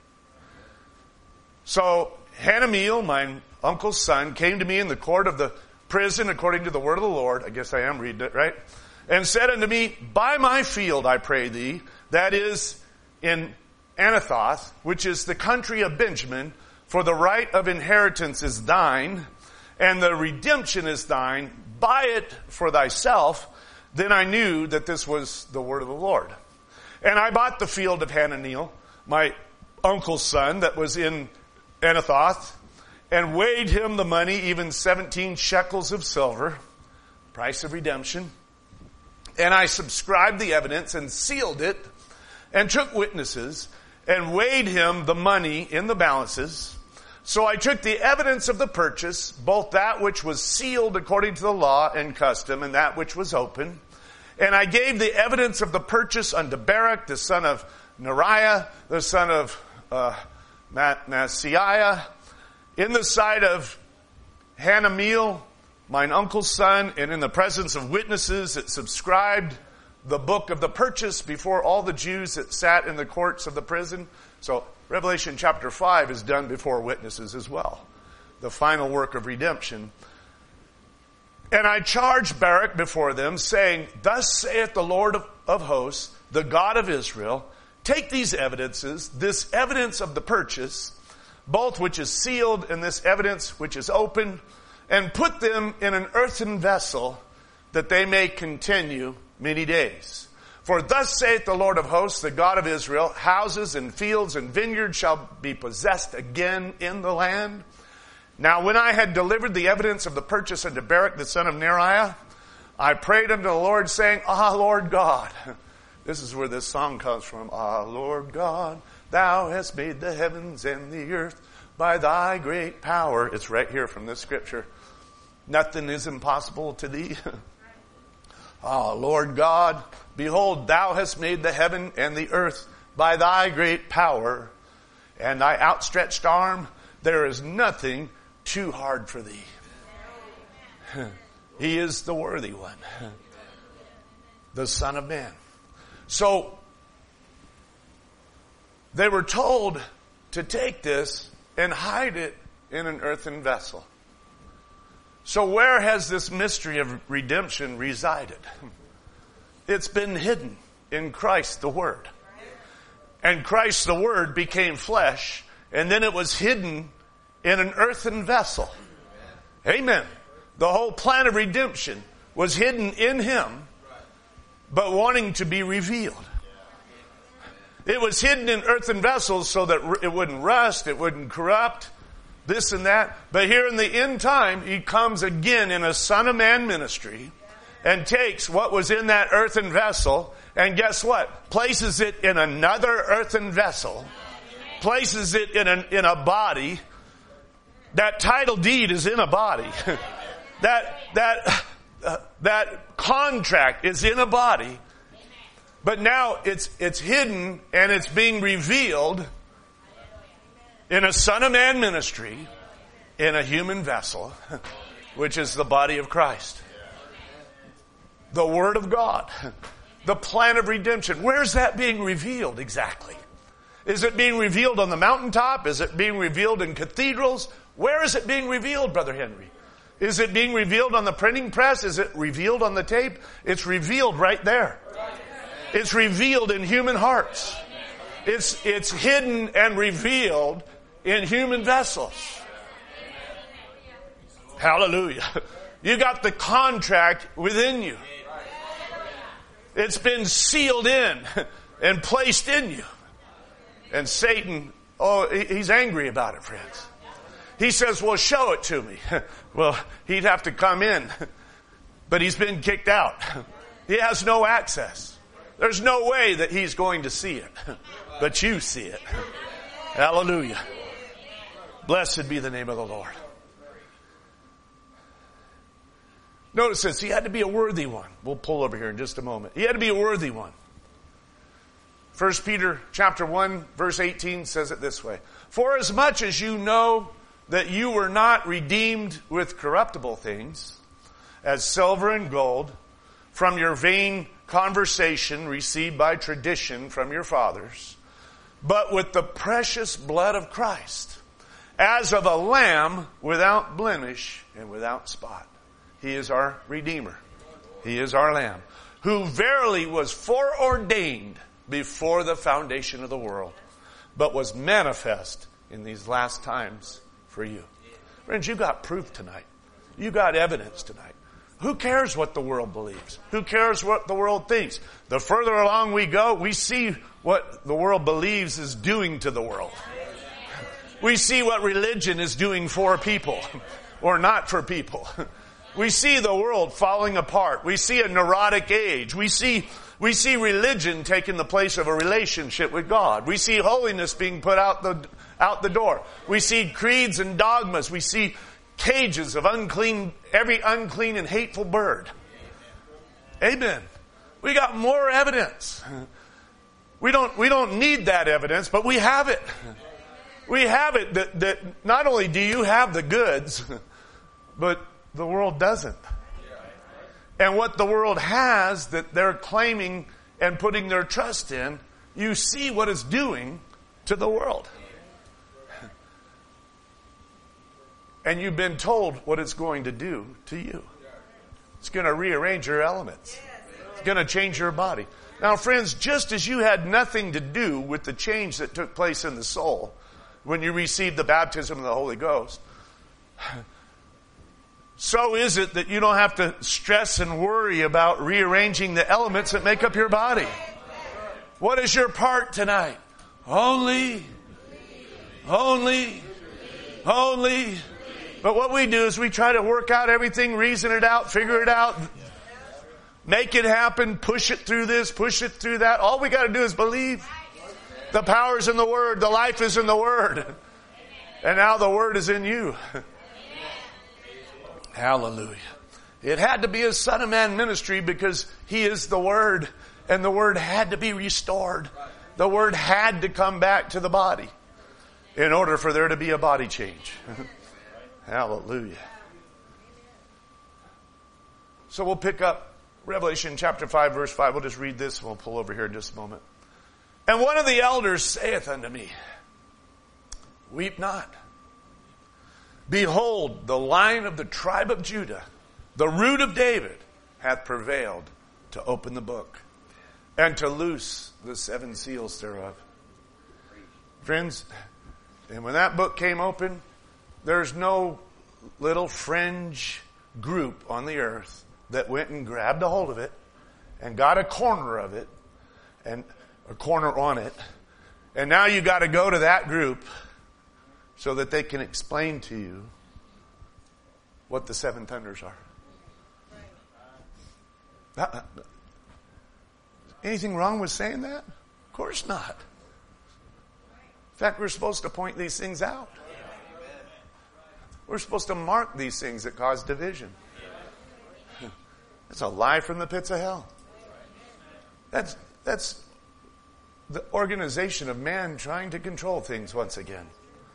So Hanameel, my uncle's son, came to me in the court of the prison according to the word of the Lord. I guess I am reading it, right? And said unto me, Buy my field, I pray thee, that is in Anathoth, which is the country of Benjamin, for the right of inheritance is thine, and the redemption is thine. Buy it for thyself, Then I knew that this was the word of the Lord. And I bought the field of Hananiel, my uncle's son that was in Anathoth, and weighed him the money, even seventeen shekels of silver, price of redemption. And I subscribed the evidence and sealed it and took witnesses and weighed him the money in the balances. So I took the evidence of the purchase, both that which was sealed according to the law and custom and that which was open. And I gave the evidence of the purchase unto Barak, the son of Neriah, the son of uh, Maaseiah, in the sight of Hanamiel, mine uncle's son, and in the presence of witnesses that subscribed the book of the purchase before all the Jews that sat in the courts of the prison. So Revelation chapter five is done before witnesses as well. The final work of redemption. And I charged Barak before them, saying, Thus saith the Lord of, of hosts, the God of Israel, take these evidences, this evidence of the purchase, both which is sealed and this evidence which is open, and put them in an earthen vessel, that they may continue many days. For thus saith the Lord of hosts, the God of Israel, houses and fields and vineyards shall be possessed again in the land. Now when I had delivered the evidence of the purchase unto Barak the son of Neriah, I prayed unto the Lord, saying, Ah, Lord God. This is where this song comes from. Ah, Lord God, thou hast made the heavens and the earth by thy great power. It's right here from this scripture. Nothing is impossible to thee. Ah, Lord God, behold, thou hast made the heaven and the earth by thy great power, and thy outstretched arm. There is nothing too hard for thee. He is the worthy one, the Son of Man. So they were told to take this and hide it in an earthen vessel. So where has this mystery of redemption resided? It's been hidden in Christ the Word. And Christ the Word became flesh, and then it was hidden in an earthen vessel. Amen. The whole plan of redemption was hidden in Him, but wanting to be revealed. It was hidden in earthen vessels so that it wouldn't rust, it wouldn't corrupt, this and that. But here in the end time, He comes again in a Son of Man ministry and takes what was in that earthen vessel and guess what? Places it in another earthen vessel. Places it in a, in a body. That title deed is in a body. that, that, uh, that contract is in a body. But now it's, it's hidden and it's being revealed in a Son of Man ministry, in a human vessel, which is the body of Christ. The Word of God. The plan of redemption. Where's that being revealed exactly? Is it being revealed on the mountaintop? Is it being revealed in cathedrals? Where is it being revealed, Brother Henry? Is it being revealed on the printing press? Is it revealed on the tape? It's revealed right there. It's revealed in human hearts. It's, it's hidden and revealed in human vessels. Hallelujah. You got the contract within you. It's been sealed in and placed in you. And Satan, oh, he's angry about it, friends. He says, well, show it to me. Well, he'd have to come in. But he's been kicked out. He has no access. There's no way that he's going to see it. But you see it. Hallelujah. Blessed be the name of the Lord. Notice this. He had to be a worthy one. We'll pull over here in just a moment. He had to be a worthy one. First Peter chapter one, verse eighteen says it this way. For as much as you know that you were not redeemed with corruptible things, as silver and gold, from your vain conversation received by tradition from your fathers, but with the precious blood of Christ, as of a lamb without blemish and without spot. He is our Redeemer. He is our Lamb, who verily was foreordained before the foundation of the world, but was manifest in these last times for you. Friends, you got proof tonight. You got evidence tonight Who cares what the world believes? Who cares what the world thinks? The further along we go, we see what the world believes is doing to the world. We see what religion is doing for people or not for people. We see the world falling apart. We see a neurotic age. We see, we see religion taking the place of a relationship with God. We see holiness being put out the, out the door. We see creeds and dogmas. We see cages of unclean, every unclean and hateful bird. Amen. We got more evidence. We don't, we don't need that evidence, but we have it. We have it that, that not only do you have the goods, but the world doesn't. And what the world has that they're claiming and putting their trust in, you see what it's doing to the world. And you've been told what it's going to do to you. It's going to rearrange your elements. It's going to change your body. Now, friends, just as you had nothing to do with the change that took place in the soul when you received the baptism of the Holy Ghost, so is it that you don't have to stress and worry about rearranging the elements that make up your body. What is your part tonight? Only, only, only. But what we do is we try to work out everything, reason it out, figure it out, make it happen, push it through this, push it through that. All we got to do is believe. The power's in the Word. The life is in the Word. And now the Word is in you. Hallelujah. It had to be a Son of Man ministry because He is the Word. And the Word had to be restored. The Word had to come back to the body in order for there to be a body change. Hallelujah. So we'll pick up Revelation chapter five, verse five. We'll just read this and we'll pull over here in just a moment. And one of the elders saith unto me, weep not. Behold, the Lion of the tribe of Judah, the Root of David, hath prevailed to open the book and to loose the seven seals thereof. Friends, and when that book came open, there's no little fringe group on the earth that went and grabbed a hold of it and got a corner of it and a corner on it. And now you got to go to that group so that they can explain to you what the seven thunders are. Uh, anything wrong with saying that? Of course not. In fact, we're supposed to point these things out. We're supposed to mark these things that cause division. That's a lie from the pits of hell. That's, that's the organization of man trying to control things once again.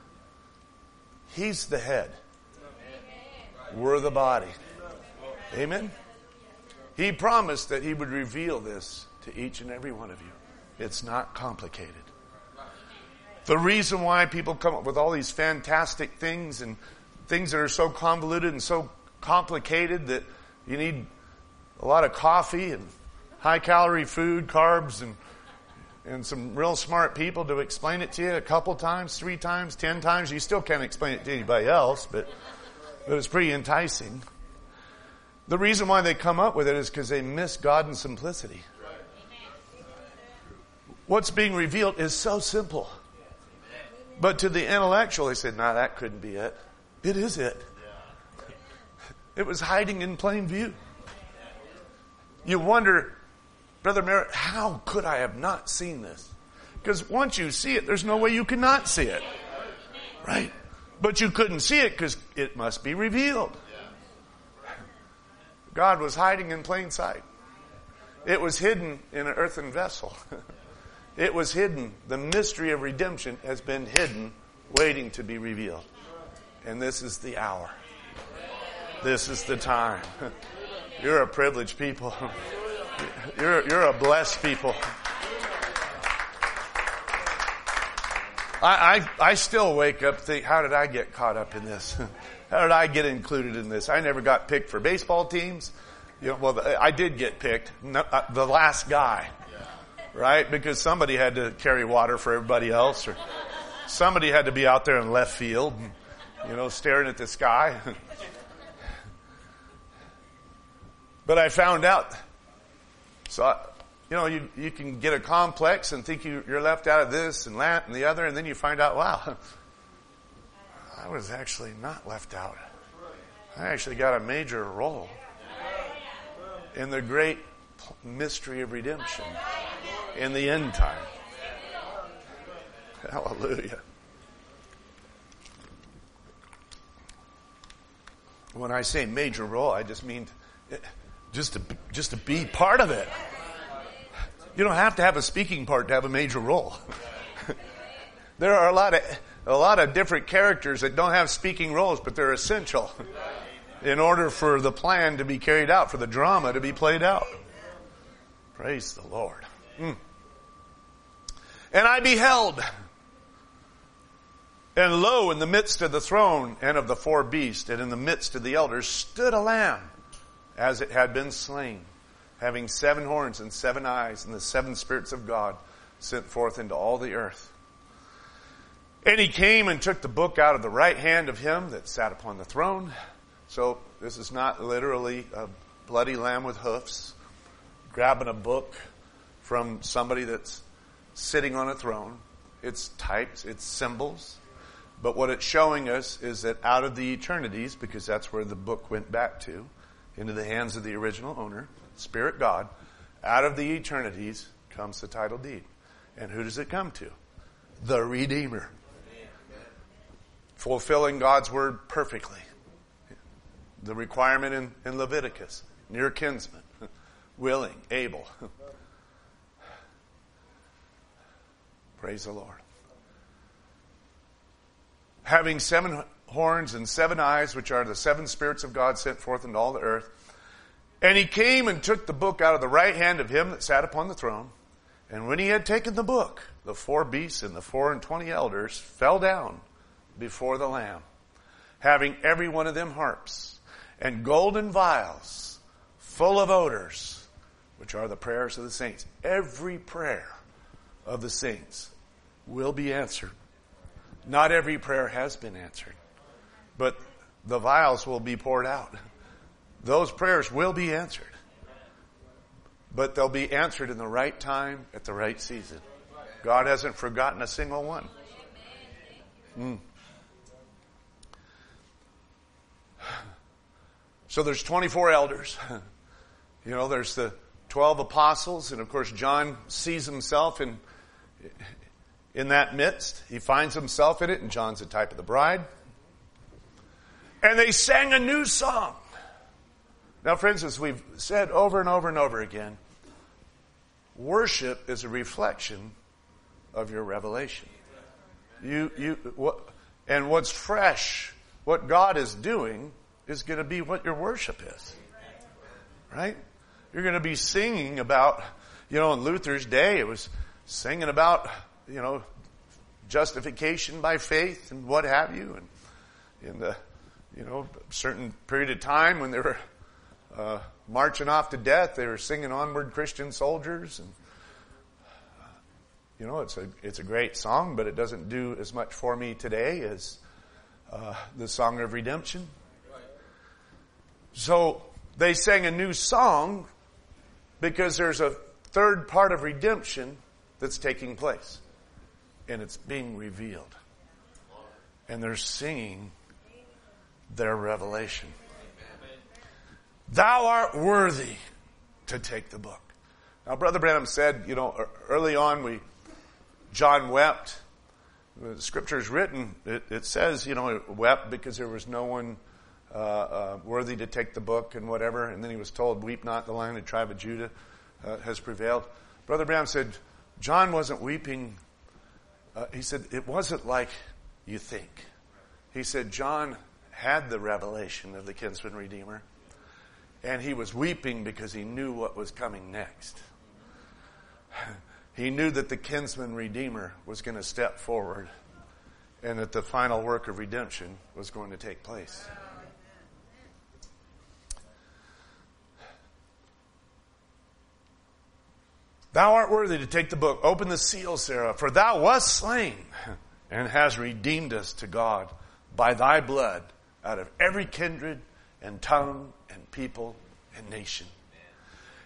He's the head. We're the body. Amen? He promised that He would reveal this to each and every one of you. It's not complicated. The reason why people come up with all these fantastic things and things that are so convoluted and so complicated that you need a lot of coffee and high-calorie food, carbs, and and some real smart people to explain it to you a couple times, three times, ten times. You still can't explain it to anybody else, but, but it's pretty enticing. The reason why they come up with it is because they miss God in simplicity. What's being revealed is so simple. But to the intellectual, they said, nah, that couldn't be it. It is it. It was hiding in plain view. You wonder, Brother Merritt, how could I have not seen this? Because once you see it, there's no way you can not see it. Right? But you couldn't see it because it must be revealed. God was hiding in plain sight. It was hidden in an earthen vessel. It was hidden. The mystery of redemption has been hidden, waiting to be revealed. And this is the hour. This is the time. You're a privileged people. You're, you're a blessed people. I, I, I still wake up and think, how did I get caught up in this? How did I get included in this? I never got picked for baseball teams. You know, well, I did get picked. No, uh, the last guy. Right? Because somebody had to carry water for everybody else, or somebody had to be out there in left field, and, you know, staring at the sky. But I found out. So, I, you know, you, you can get a complex and think you, you're left out of this and that and the other, and then you find out, wow, I was actually not left out. I actually got a major role in the great mystery of redemption in the end time. Hallelujah. When I say major role, I just mean just to, just to be part of it. You don't have to have a speaking part to have a major role. There are a lot of a lot of different characters that don't have speaking roles, but they're essential in order for the plan to be carried out, for the drama to be played out. Praise the Lord. Mm. And I beheld, and lo, in the midst of the throne and of the four beasts, and in the midst of the elders, stood a lamb, as it had been slain, having seven horns and seven eyes, and the seven spirits of God sent forth into all the earth. And he came and took the book out of the right hand of him that sat upon the throne. So this is not literally a bloody lamb with hoofs grabbing a book from somebody that's sitting on a throne. It's types, it's symbols. But what it's showing us is that out of the eternities, because that's where the book went back to, into the hands of the original owner, Spirit God, out of the eternities comes the title deed. And who does it come to? The Redeemer. Fulfilling God's word perfectly. The requirement in, in Leviticus. Near kinsman. Willing. Able. Praise the Lord. Having seven horns and seven eyes, which are the seven spirits of God sent forth into all the earth. And he came and took the book out of the right hand of him that sat upon the throne. And when he had taken the book, the four beasts and the four and twenty elders fell down before the Lamb, having every one of them harps and golden vials full of odors, which are the prayers of the saints. Every prayer of the saints will be answered. Not every prayer has been answered, but the vials will be poured out. Those prayers will be answered, but they'll be answered in the right time at the right season. God hasn't forgotten a single one. Mm. So there's twenty-four elders. You know, there's the twelve apostles, and of course John sees himself in in that midst. He finds himself in it, and John's a type of the bride. And they sang a new song. Now, friends, as we've said over and over and over again, worship is a reflection of your revelation. You, you, what, and what's fresh, what God is doing, is going to be what your worship is. Right? You're going to be singing about, you know, in Luther's day, it was singing about, you know, justification by faith and what have you. And in the, you know, certain period of time when they were uh, marching off to death, they were singing Onward Christian Soldiers. And, you know, it's a, it's a great song, but it doesn't do as much for me today as uh, the Song of Redemption. So they sang a new song because there's a third part of redemption that's taking place. And it's being revealed. And they're singing their revelation. Thou art worthy to take the book. Now, Brother Branham said, you know, early on we, John wept. The scripture is written, it, it says, you know, it wept because there was no one uh, uh, worthy to take the book and whatever. And then he was told, weep not, the Lion of the tribe of Judah uh, has prevailed. Brother Branham said, John wasn't weeping. Uh, he said, it wasn't like you think. He said, John had the revelation of the kinsman redeemer, and he was weeping because he knew what was coming next. He knew that the kinsman redeemer was going to step forward and that the final work of redemption was going to take place. Thou art worthy to take the book. Open the seal, Sarah, for thou wast slain and hast redeemed us to God by thy blood out of every kindred and tongue and people and nation.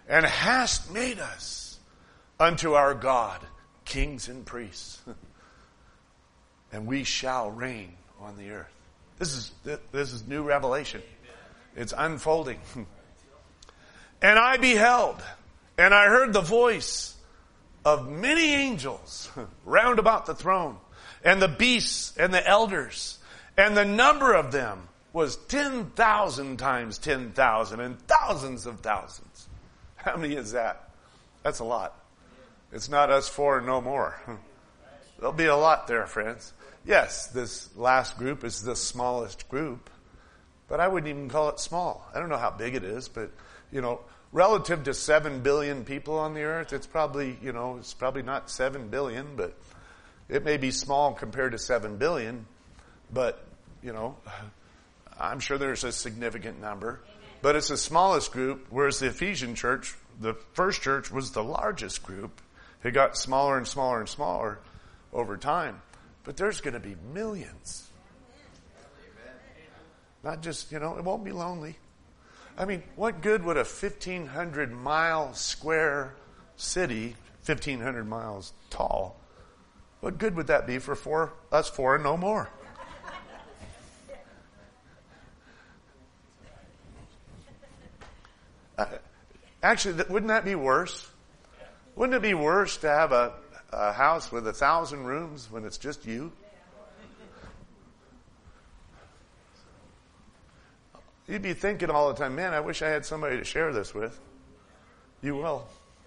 and hast made us unto our God kings and priests, and we shall reign on the earth. This is this is new revelation. It's unfolding. And I beheld, and I heard the voice of many angels round about the throne, and the beasts and the elders, and the number of them was ten thousand times ten thousand, and thousands of thousands. How many is that? That's a lot. It's not us four and no more. There'll be a lot there, friends. Yes, this last group is the smallest group, but I wouldn't even call it small. I don't know how big it is, but, you know, relative to seven billion people on the earth, it's probably, you know, it's probably not seven billion, but it may be small compared to seven billion, but, you know, I'm sure there's a significant number. But it's the smallest group, whereas the Ephesian church, the first church, was the largest group. It got smaller and smaller and smaller over time. But there's going to be millions. Not just, you know, it won't be lonely. I mean, what good would a fifteen hundred mile square city, fifteen hundred miles tall, what good would that be for four, us four and no more? Uh, actually, wouldn't that be worse? Wouldn't it be worse to have a, a house with a thousand rooms when it's just you? You'd be thinking all the time, man, I wish I had somebody to share this with. You will.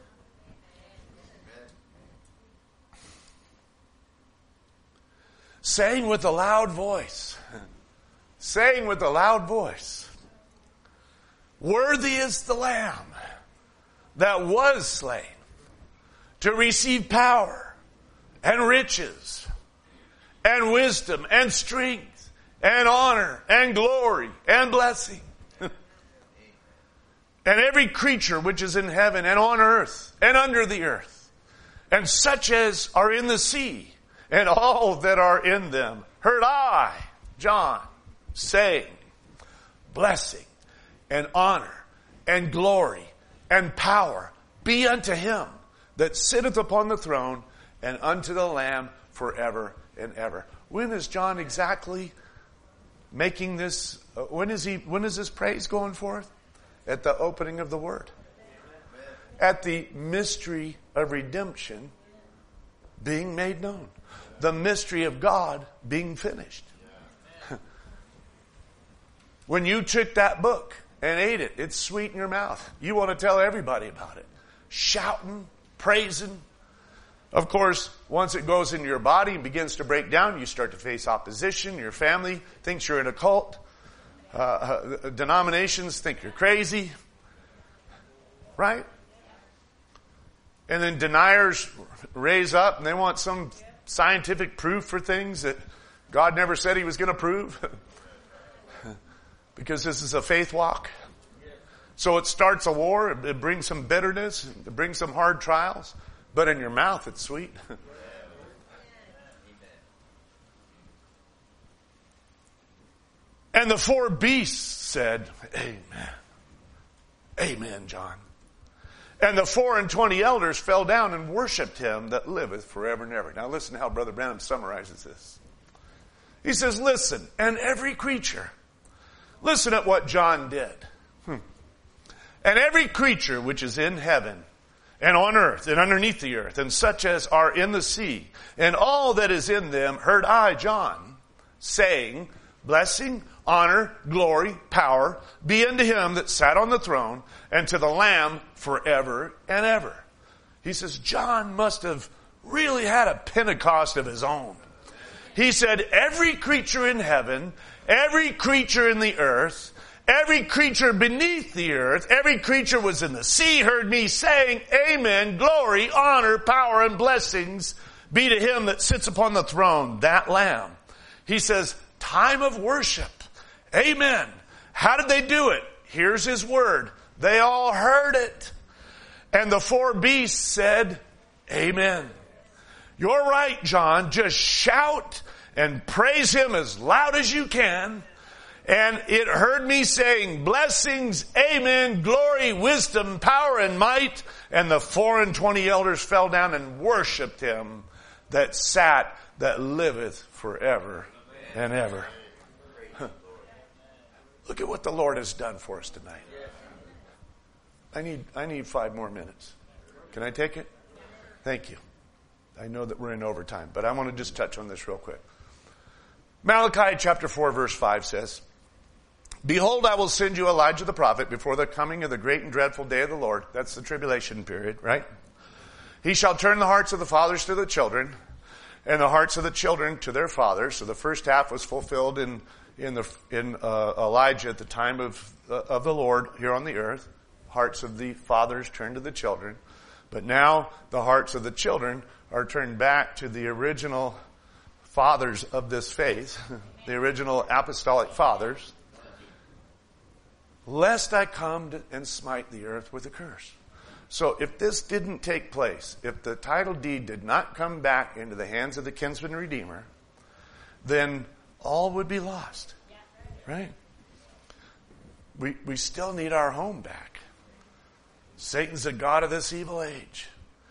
Saying with a loud voice, saying with a loud voice, worthy is the Lamb that was slain to receive power and riches and wisdom and strength and honor and glory and blessing. And every creature which is in heaven and on earth and under the earth, and such as are in the sea, and all that are in them, heard I, John, saying, blessing and honor and glory and power be unto him that sitteth upon the throne and unto the Lamb forever and ever. When is John exactly making this, uh, when is he, when is this praise going forth? At the opening of the Word. At the mystery of redemption being made known. The mystery of God being finished. When you took that book and ate it, it's sweet in your mouth. You want to tell everybody about it. Shouting, praising. Of course, once it goes into your body and begins to break down, you start to face opposition. Your family thinks you're in a cult. Uh, uh, denominations think you're crazy. Right? And then deniers raise up and they want some scientific proof for things that God never said he was going to prove. Because this is a faith walk. So it starts a war. It brings some bitterness. It brings some hard trials. But in your mouth, it's sweet. And the four beasts said, Amen. Amen, John. And the four and twenty elders fell down and worshipped him that liveth forever and ever. Now listen to how Brother Branham summarizes this. He says, listen, and every creature, listen at what John did. Hmm. And every creature which is in heaven and on earth and underneath the earth and such as are in the sea and all that is in them heard I, John, saying, blessing, honor, glory, power be unto him that sat on the throne and to the Lamb forever and ever. He says, John must have really had a Pentecost of his own. He said, every creature in heaven, every creature in the earth, every creature beneath the earth, every creature was in the sea heard me saying, Amen, glory, honor, power, and blessings be to him that sits upon the throne, that Lamb. He says, time of worship. Amen. How did they do it? Here's his word. They all heard it. And the four beasts said, Amen. You're right, John. Just shout and praise him as loud as you can. And it heard me saying, blessings, amen, glory, wisdom, power, and might. And the four and twenty elders fell down and worshipped him that sat, that liveth forever and ever. Huh. Look at what the Lord has done for us tonight. I need, I need five more minutes. Can I take it? Thank you. I know that we're in overtime, but I want to just touch on this real quick. Malachi chapter four verse five says, behold, I will send you Elijah the prophet before the coming of the great and dreadful day of the Lord. That's the tribulation period, right? He shall turn the hearts of the fathers to the children, and the hearts of the children to their fathers. So the first half was fulfilled in in the in uh, Elijah at the time of uh, of the Lord here on the earth. Hearts of the fathers turned to the children, but now the hearts of the children are turned back to the original fathers of this faith, the original apostolic fathers, lest I come to, and smite the earth with a curse. So if this didn't take place, if the title deed did not come back into the hands of the kinsman redeemer, then all would be lost, right? We, we still need our home back. Satan's the god of this evil age.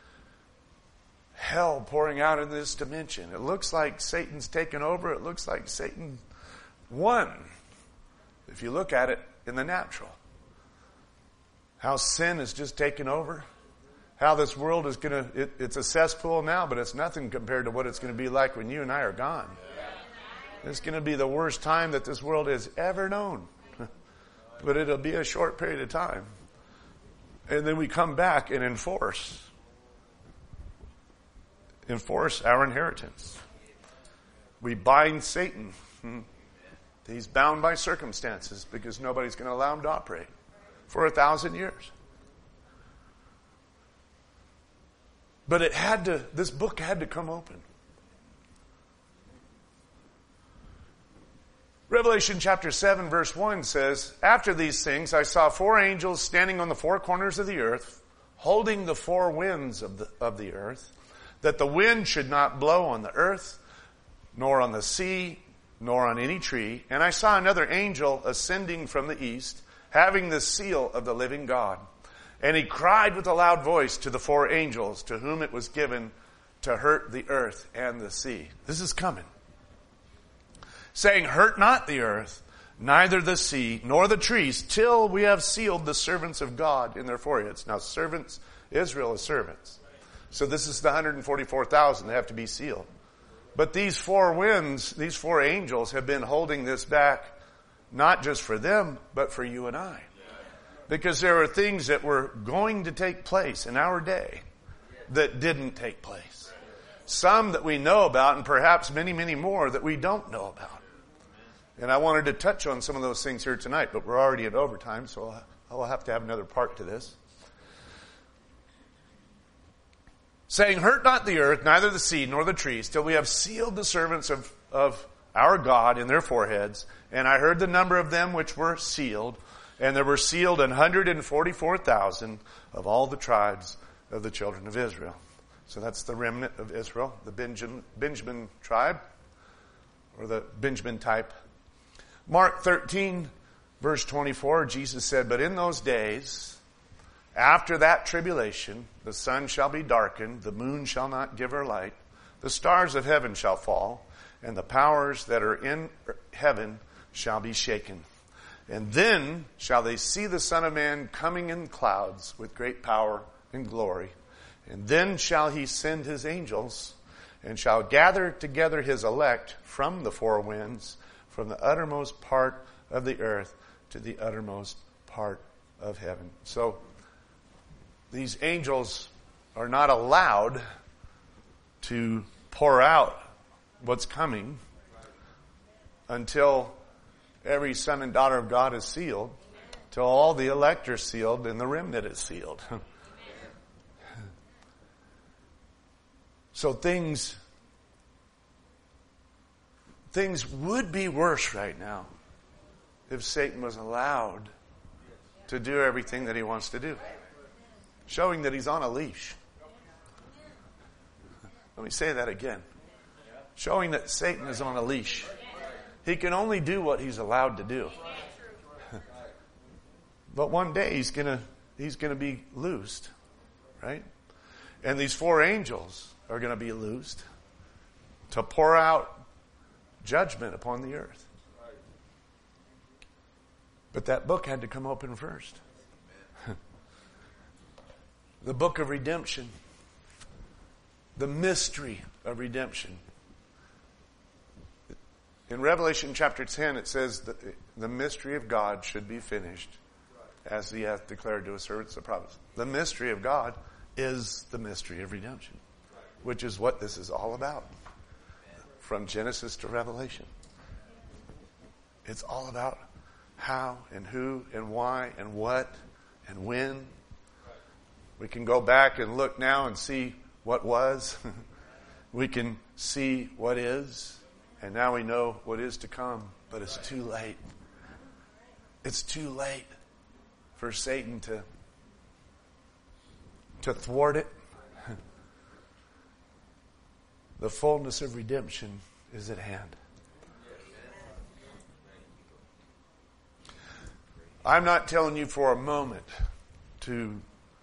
Hell pouring out in this dimension. It looks like Satan's taken over. It looks like Satan won, if you look at it in the natural. How sin is just taken over. How this world is going to, it, it's a cesspool now, but it's nothing compared to what it's going to be like when you and I are gone. It's going to be the worst time that this world has ever known. But it'll be a short period of time. And then we come back and enforce. Enforce our inheritance. We bind Satan. He's bound by circumstances because nobody's going to allow him to operate for a thousand years. But it had to, this book had to come open. Revelation chapter seven verse one says, after these things I saw four angels standing on the four corners of the earth, holding the four winds of the, of the earth, that the wind should not blow on the earth, nor on the sea, nor on any tree. And I saw another angel ascending from the east, having the seal of the living God. And he cried with a loud voice to the four angels to whom it was given to hurt the earth and the sea. This is coming. Saying, hurt not the earth, neither the sea, nor the trees, till we have sealed the servants of God in their foreheads. Now servants, Israel is servants. So this is the one hundred forty-four thousand that have to be sealed. But these four winds, these four angels have been holding this back, not just for them, but for you and I. Because there are things that were going to take place in our day that didn't take place. Some that we know about, and perhaps many, many more that we don't know about. And I wanted to touch on some of those things here tonight, but we're already at overtime, so I'll have to have another part to this. Saying, hurt not the earth, neither the sea, nor the trees, till we have sealed the servants of, of our God in their foreheads. And I heard the number of them which were sealed, and there were sealed one hundred forty-four thousand of all the tribes of the children of Israel. So that's the remnant of Israel, the Benjamin, Benjamin tribe, or the Benjamin type. Mark thirteen, verse twenty-four, Jesus said, but in those days, after that tribulation, the sun shall be darkened, the moon shall not give her light, the stars of heaven shall fall, and the powers that are in heaven shall be shaken. And then shall they see the Son of Man coming in clouds with great power and glory. And then shall he send his angels, and shall gather together his elect from the four winds, from the uttermost part of the earth to the uttermost part of heaven. So, these angels are not allowed to pour out what's coming until every son and daughter of God is sealed, till all the elect are sealed and the remnant is sealed. So things, things would be worse right now if Satan was allowed to do everything that he wants to do. Showing that he's on a leash. Let me say that again. Showing that Satan is on a leash. He can only do what he's allowed to do. But one day he's gonna he's gonna be loosed, right? And these four angels are gonna be loosed to pour out judgment upon the earth. But that book had to come open first. The book of redemption. The mystery of redemption. In Revelation chapter ten, it says that the mystery of God should be finished, as he hath declared to his servants the prophets. The mystery of God is the mystery of redemption, which is what this is all about. From Genesis to Revelation. It's all about how and who and why and what and when. We can go back and look now and see what was. We can see what is. And now we know what is to come. But it's too late. It's too late for Satan to, to thwart it. The fullness of redemption is at hand. I'm not telling you for a moment to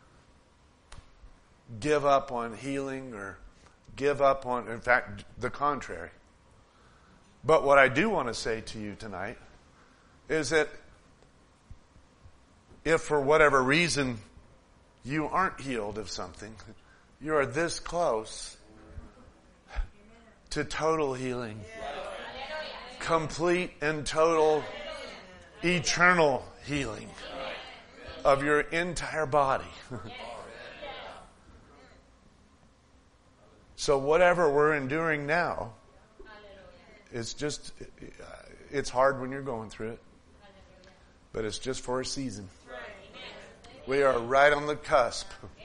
give up on healing or give up on, in fact, the contrary. But what I do want to say to you tonight is that if for whatever reason you aren't healed of something, you are this close to total healing. Complete and total, eternal healing of your entire body. So whatever we're enduring now, it's just, it's hard when you're going through it. But it's just for a season. We are right on the cusp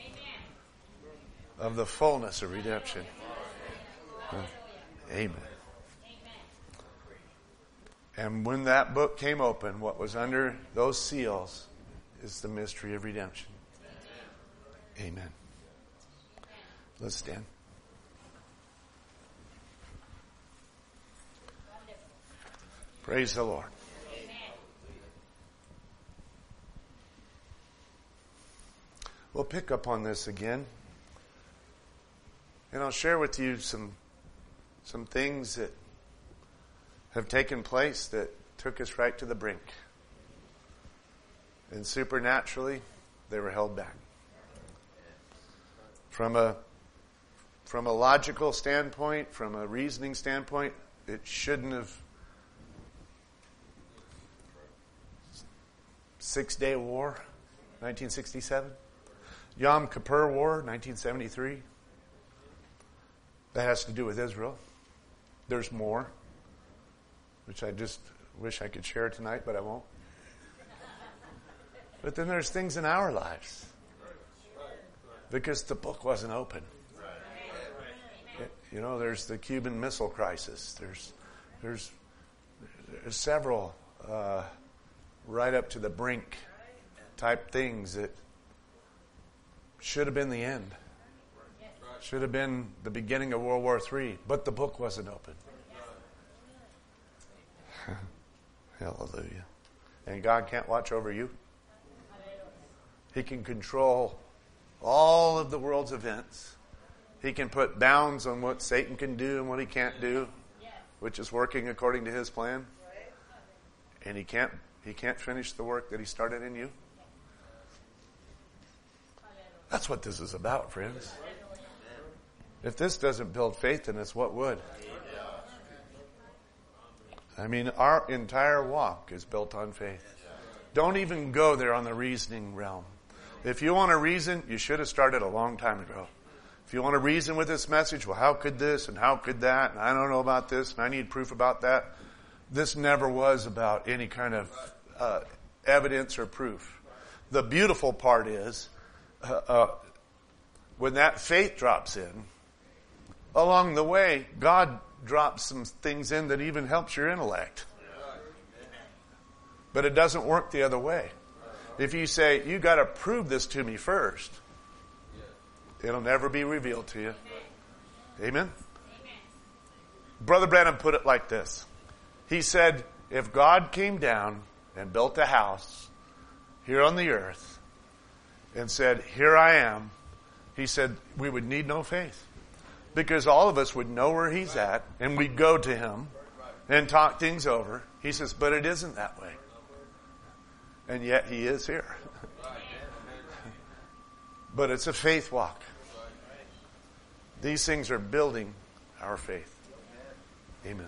of the fullness of redemption. Amen. And when that book came open, what was under those seals is the mystery of redemption. Amen. Let's stand. Praise the Lord. We'll pick up on this again. And I'll share with you some some things that have taken place that took us right to the brink. And supernaturally, they were held back. From a from a logical standpoint, from a reasoning standpoint, it shouldn't have. Six-Day War, nineteen sixty-seven. Yom Kippur War, nineteen seventy-three. That has to do with Israel. There's more, which I just wish I could share tonight, but I won't. But then there's things in our lives. Because the book wasn't open. You know, there's the Cuban Missile Crisis. There's, there's, there's several... Uh, right up to the brink type things that should have been the end. Should have been the beginning of World War Three, but the book wasn't open. Hallelujah. And God can't watch over you. He can control all of the world's events. He can put bounds on what Satan can do and what he can't do, which is working according to his plan. And he can't He can't finish the work that he started in you. That's what this is about, friends. If this doesn't build faith in us, what would? I mean, our entire walk is built on faith. Don't even go there on the reasoning realm. If you want to reason, you should have started a long time ago. If you want to reason with this message, well, how could this and how could that, and I don't know about this, and I need proof about that. This never was about any kind of uh, evidence or proof. The beautiful part is, uh, uh, when that faith drops in, along the way, God drops some things in that even helps your intellect. But it doesn't work the other way. If you say, you got to prove this to me first, it'll never be revealed to you. Amen? Brother Branham put it like this. He said, if God came down and built a house here on the earth and said, here I am, he said, we would need no faith. Because all of us would know where he's at, and we'd go to him and talk things over. He says, but it isn't that way. And yet he is here. But it's a faith walk. These things are building our faith. Amen.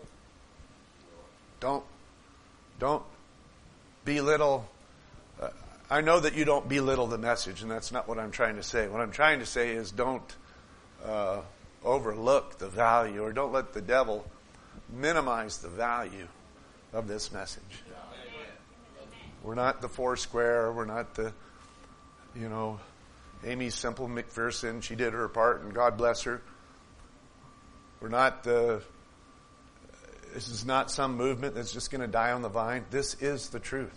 Don't, don't belittle. Uh, I know that you don't belittle the message, and that's not what I'm trying to say. What I'm trying to say is don't uh, overlook the value, or don't let the devil minimize the value of this message. We're not the Foursquare. We're not the, you know, Amy Semple McPherson. She did her part, and God bless her. We're not the, this is not some movement that's just going to die on the vine. This is the truth.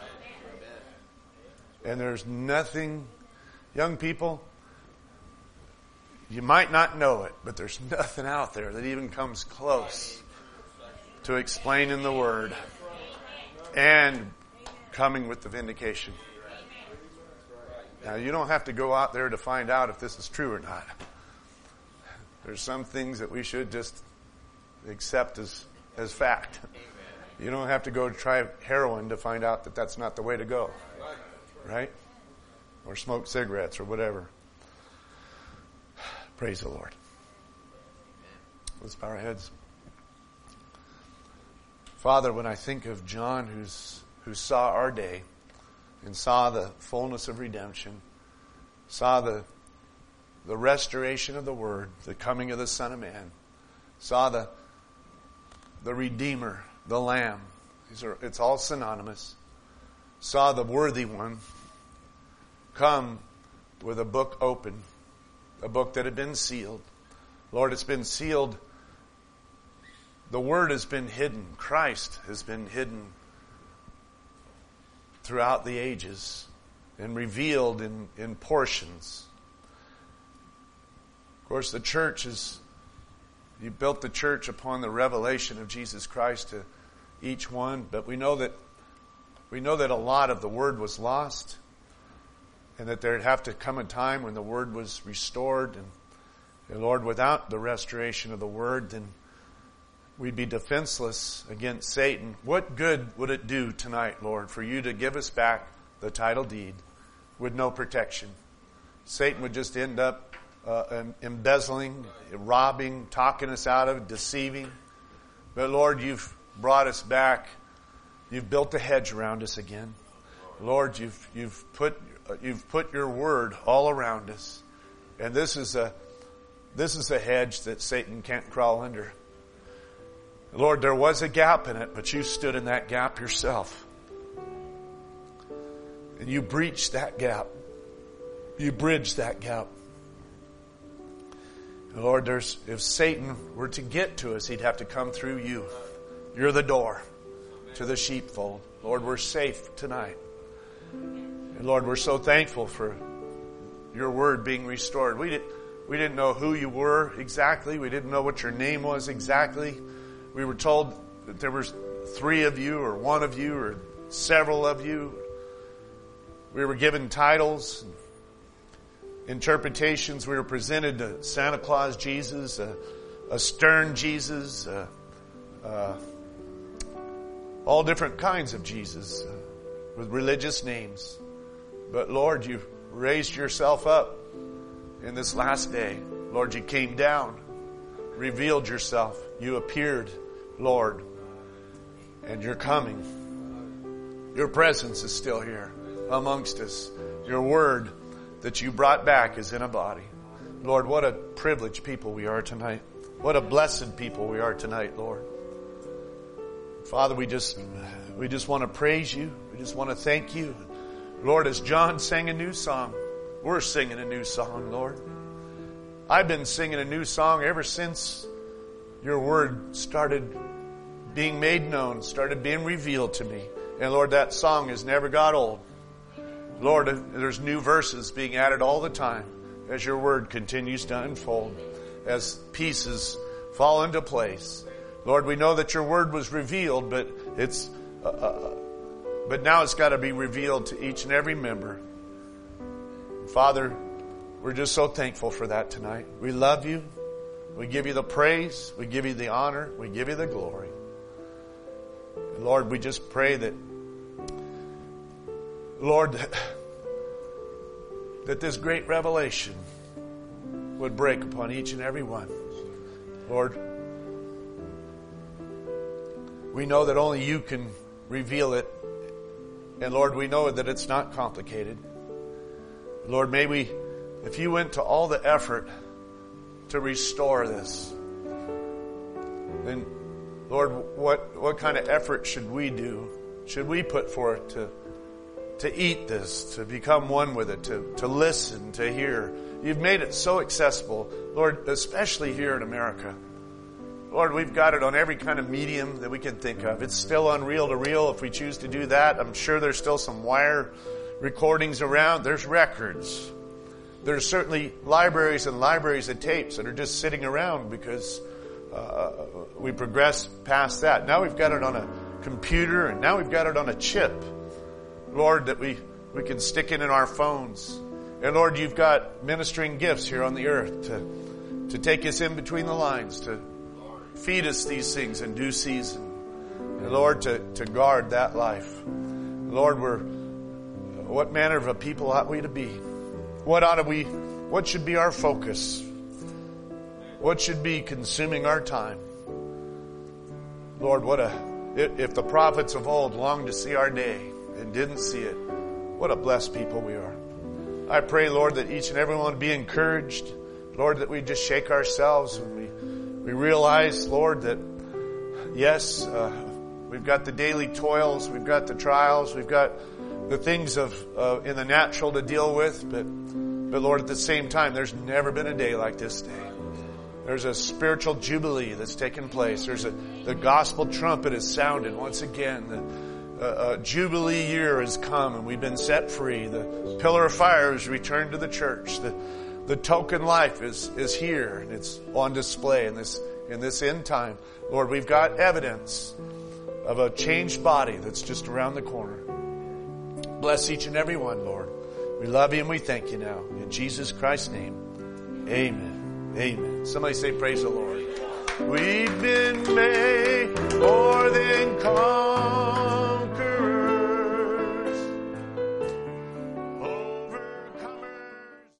And there's nothing, young people, you might not know it, but there's nothing out there that even comes close to explaining the Word and coming with the vindication. Now, you don't have to go out there to find out if this is true or not. There's some things that we should just accept as, as fact. You don't have to go try heroin to find out that that's not the way to go. Right? Or smoke cigarettes or whatever. Praise the Lord. Let's bow our heads. Father, when I think of John who's who saw our day and saw the fullness of redemption, saw the the restoration of the Word, the coming of the Son of Man, saw the the Redeemer, the Lamb. These are, it's all synonymous. Saw the worthy one come with a book open, a book that had been sealed. Lord, it's been sealed. The Word has been hidden. Christ has been hidden throughout the ages and revealed in, in portions. Of course, the church is, you built the church upon the revelation of Jesus Christ to each one, but we know that we know that a lot of the Word was lost, and that there'd have to come a time when the Word was restored. And, and Lord, without the restoration of the Word, then we'd be defenseless against Satan. What good would it do tonight, Lord, for you to give us back the title deed with no protection? Satan would just end up uh, embezzling, robbing, talking us out of it, deceiving. But Lord, you've brought us back. You've built a hedge around us again. Lord, you've you've put you've put your Word all around us, and this is a this is a hedge that Satan can't crawl under. Lord, there was a gap in it, but you stood in that gap yourself. And you breached that gap. You bridged that gap. And Lord, there's, if Satan were to get to us, he'd have to come through you. You're the door to the sheepfold. Lord, we're safe tonight. And Lord, we're so thankful for your Word being restored. We didn't, we didn't know who you were exactly. We didn't know what your name was exactly. We were told that there was three of you or one of you or several of you. We were given titles, interpretations. We were presented to Santa Claus Jesus, a, a stern Jesus, uh, uh, all different kinds of Jesus uh, with religious names. But Lord, you raised yourself up in this last day. Lord, you came down, revealed yourself. You appeared, Lord, and you're coming. Your presence is still here amongst us. Your Word that you brought back is in a body. Lord, what a privileged people we are tonight. What a blessed people we are tonight, Lord. Father, we just, we just want to praise you. We just want to thank you. Lord, as John sang a new song, we're singing a new song, Lord. I've been singing a new song ever since your Word started being made known, started being revealed to me. And Lord, that song has never got old. Lord, there's new verses being added all the time as your Word continues to unfold, as pieces fall into place. Lord, we know that your word was revealed, but it's, uh, uh, but now it's got to be revealed to each and every member. Father, we're just so thankful for that tonight. We love you. We give you the praise. We give you the honor. We give you the glory. And Lord, we just pray that, Lord, that, that this great revelation would break upon each and every one. Lord, we know that only you can reveal it. And Lord, we know that it's not complicated. Lord, may we, if you went to all the effort to restore this, then Lord, what, what kind of effort should we do? Should we put forth to, to eat this, to become one with it, to, to listen, to hear? You've made it so accessible, Lord, especially here in America. Lord, we've got it on every kind of medium that we can think of. It's still on reel to reel if we choose to do that. I'm sure there's still some wire recordings around. There's records. There's certainly libraries and libraries of tapes that are just sitting around because uh, we progressed past that. Now we've got it on a computer, and now we've got it on a chip, Lord, that we, we can stick it in our phones. And Lord, you've got ministering gifts here on the earth to, to take us in between the lines, to feed us these things in due season. And Lord, to, to guard that life. Lord, we're, what manner of a people ought we to be? What ought we, what should be our focus? What should be consuming our time? Lord, what a, if the prophets of old longed to see our day and didn't see it, what a blessed people we are. I pray, Lord, that each and every one be encouraged. Lord, that we just shake ourselves and we We realize, Lord, that yes, uh, we've got the daily toils, we've got the trials, we've got the things of uh, in the natural to deal with, but but Lord, at the same time, there's never been a day like this day. There's a spiritual jubilee that's taken place. There's a the gospel trumpet has sounded once again. The uh, uh, jubilee year has come, and we've been set free. The pillar of fire has returned to the church. The The token life is, is here, and it's on display in this, in this end time. Lord, we've got evidence of a changed body that's just around the corner. Bless each and every one, Lord. We love you and we thank you now. In Jesus Christ's name, amen. Amen. Somebody say praise the Lord. We've been made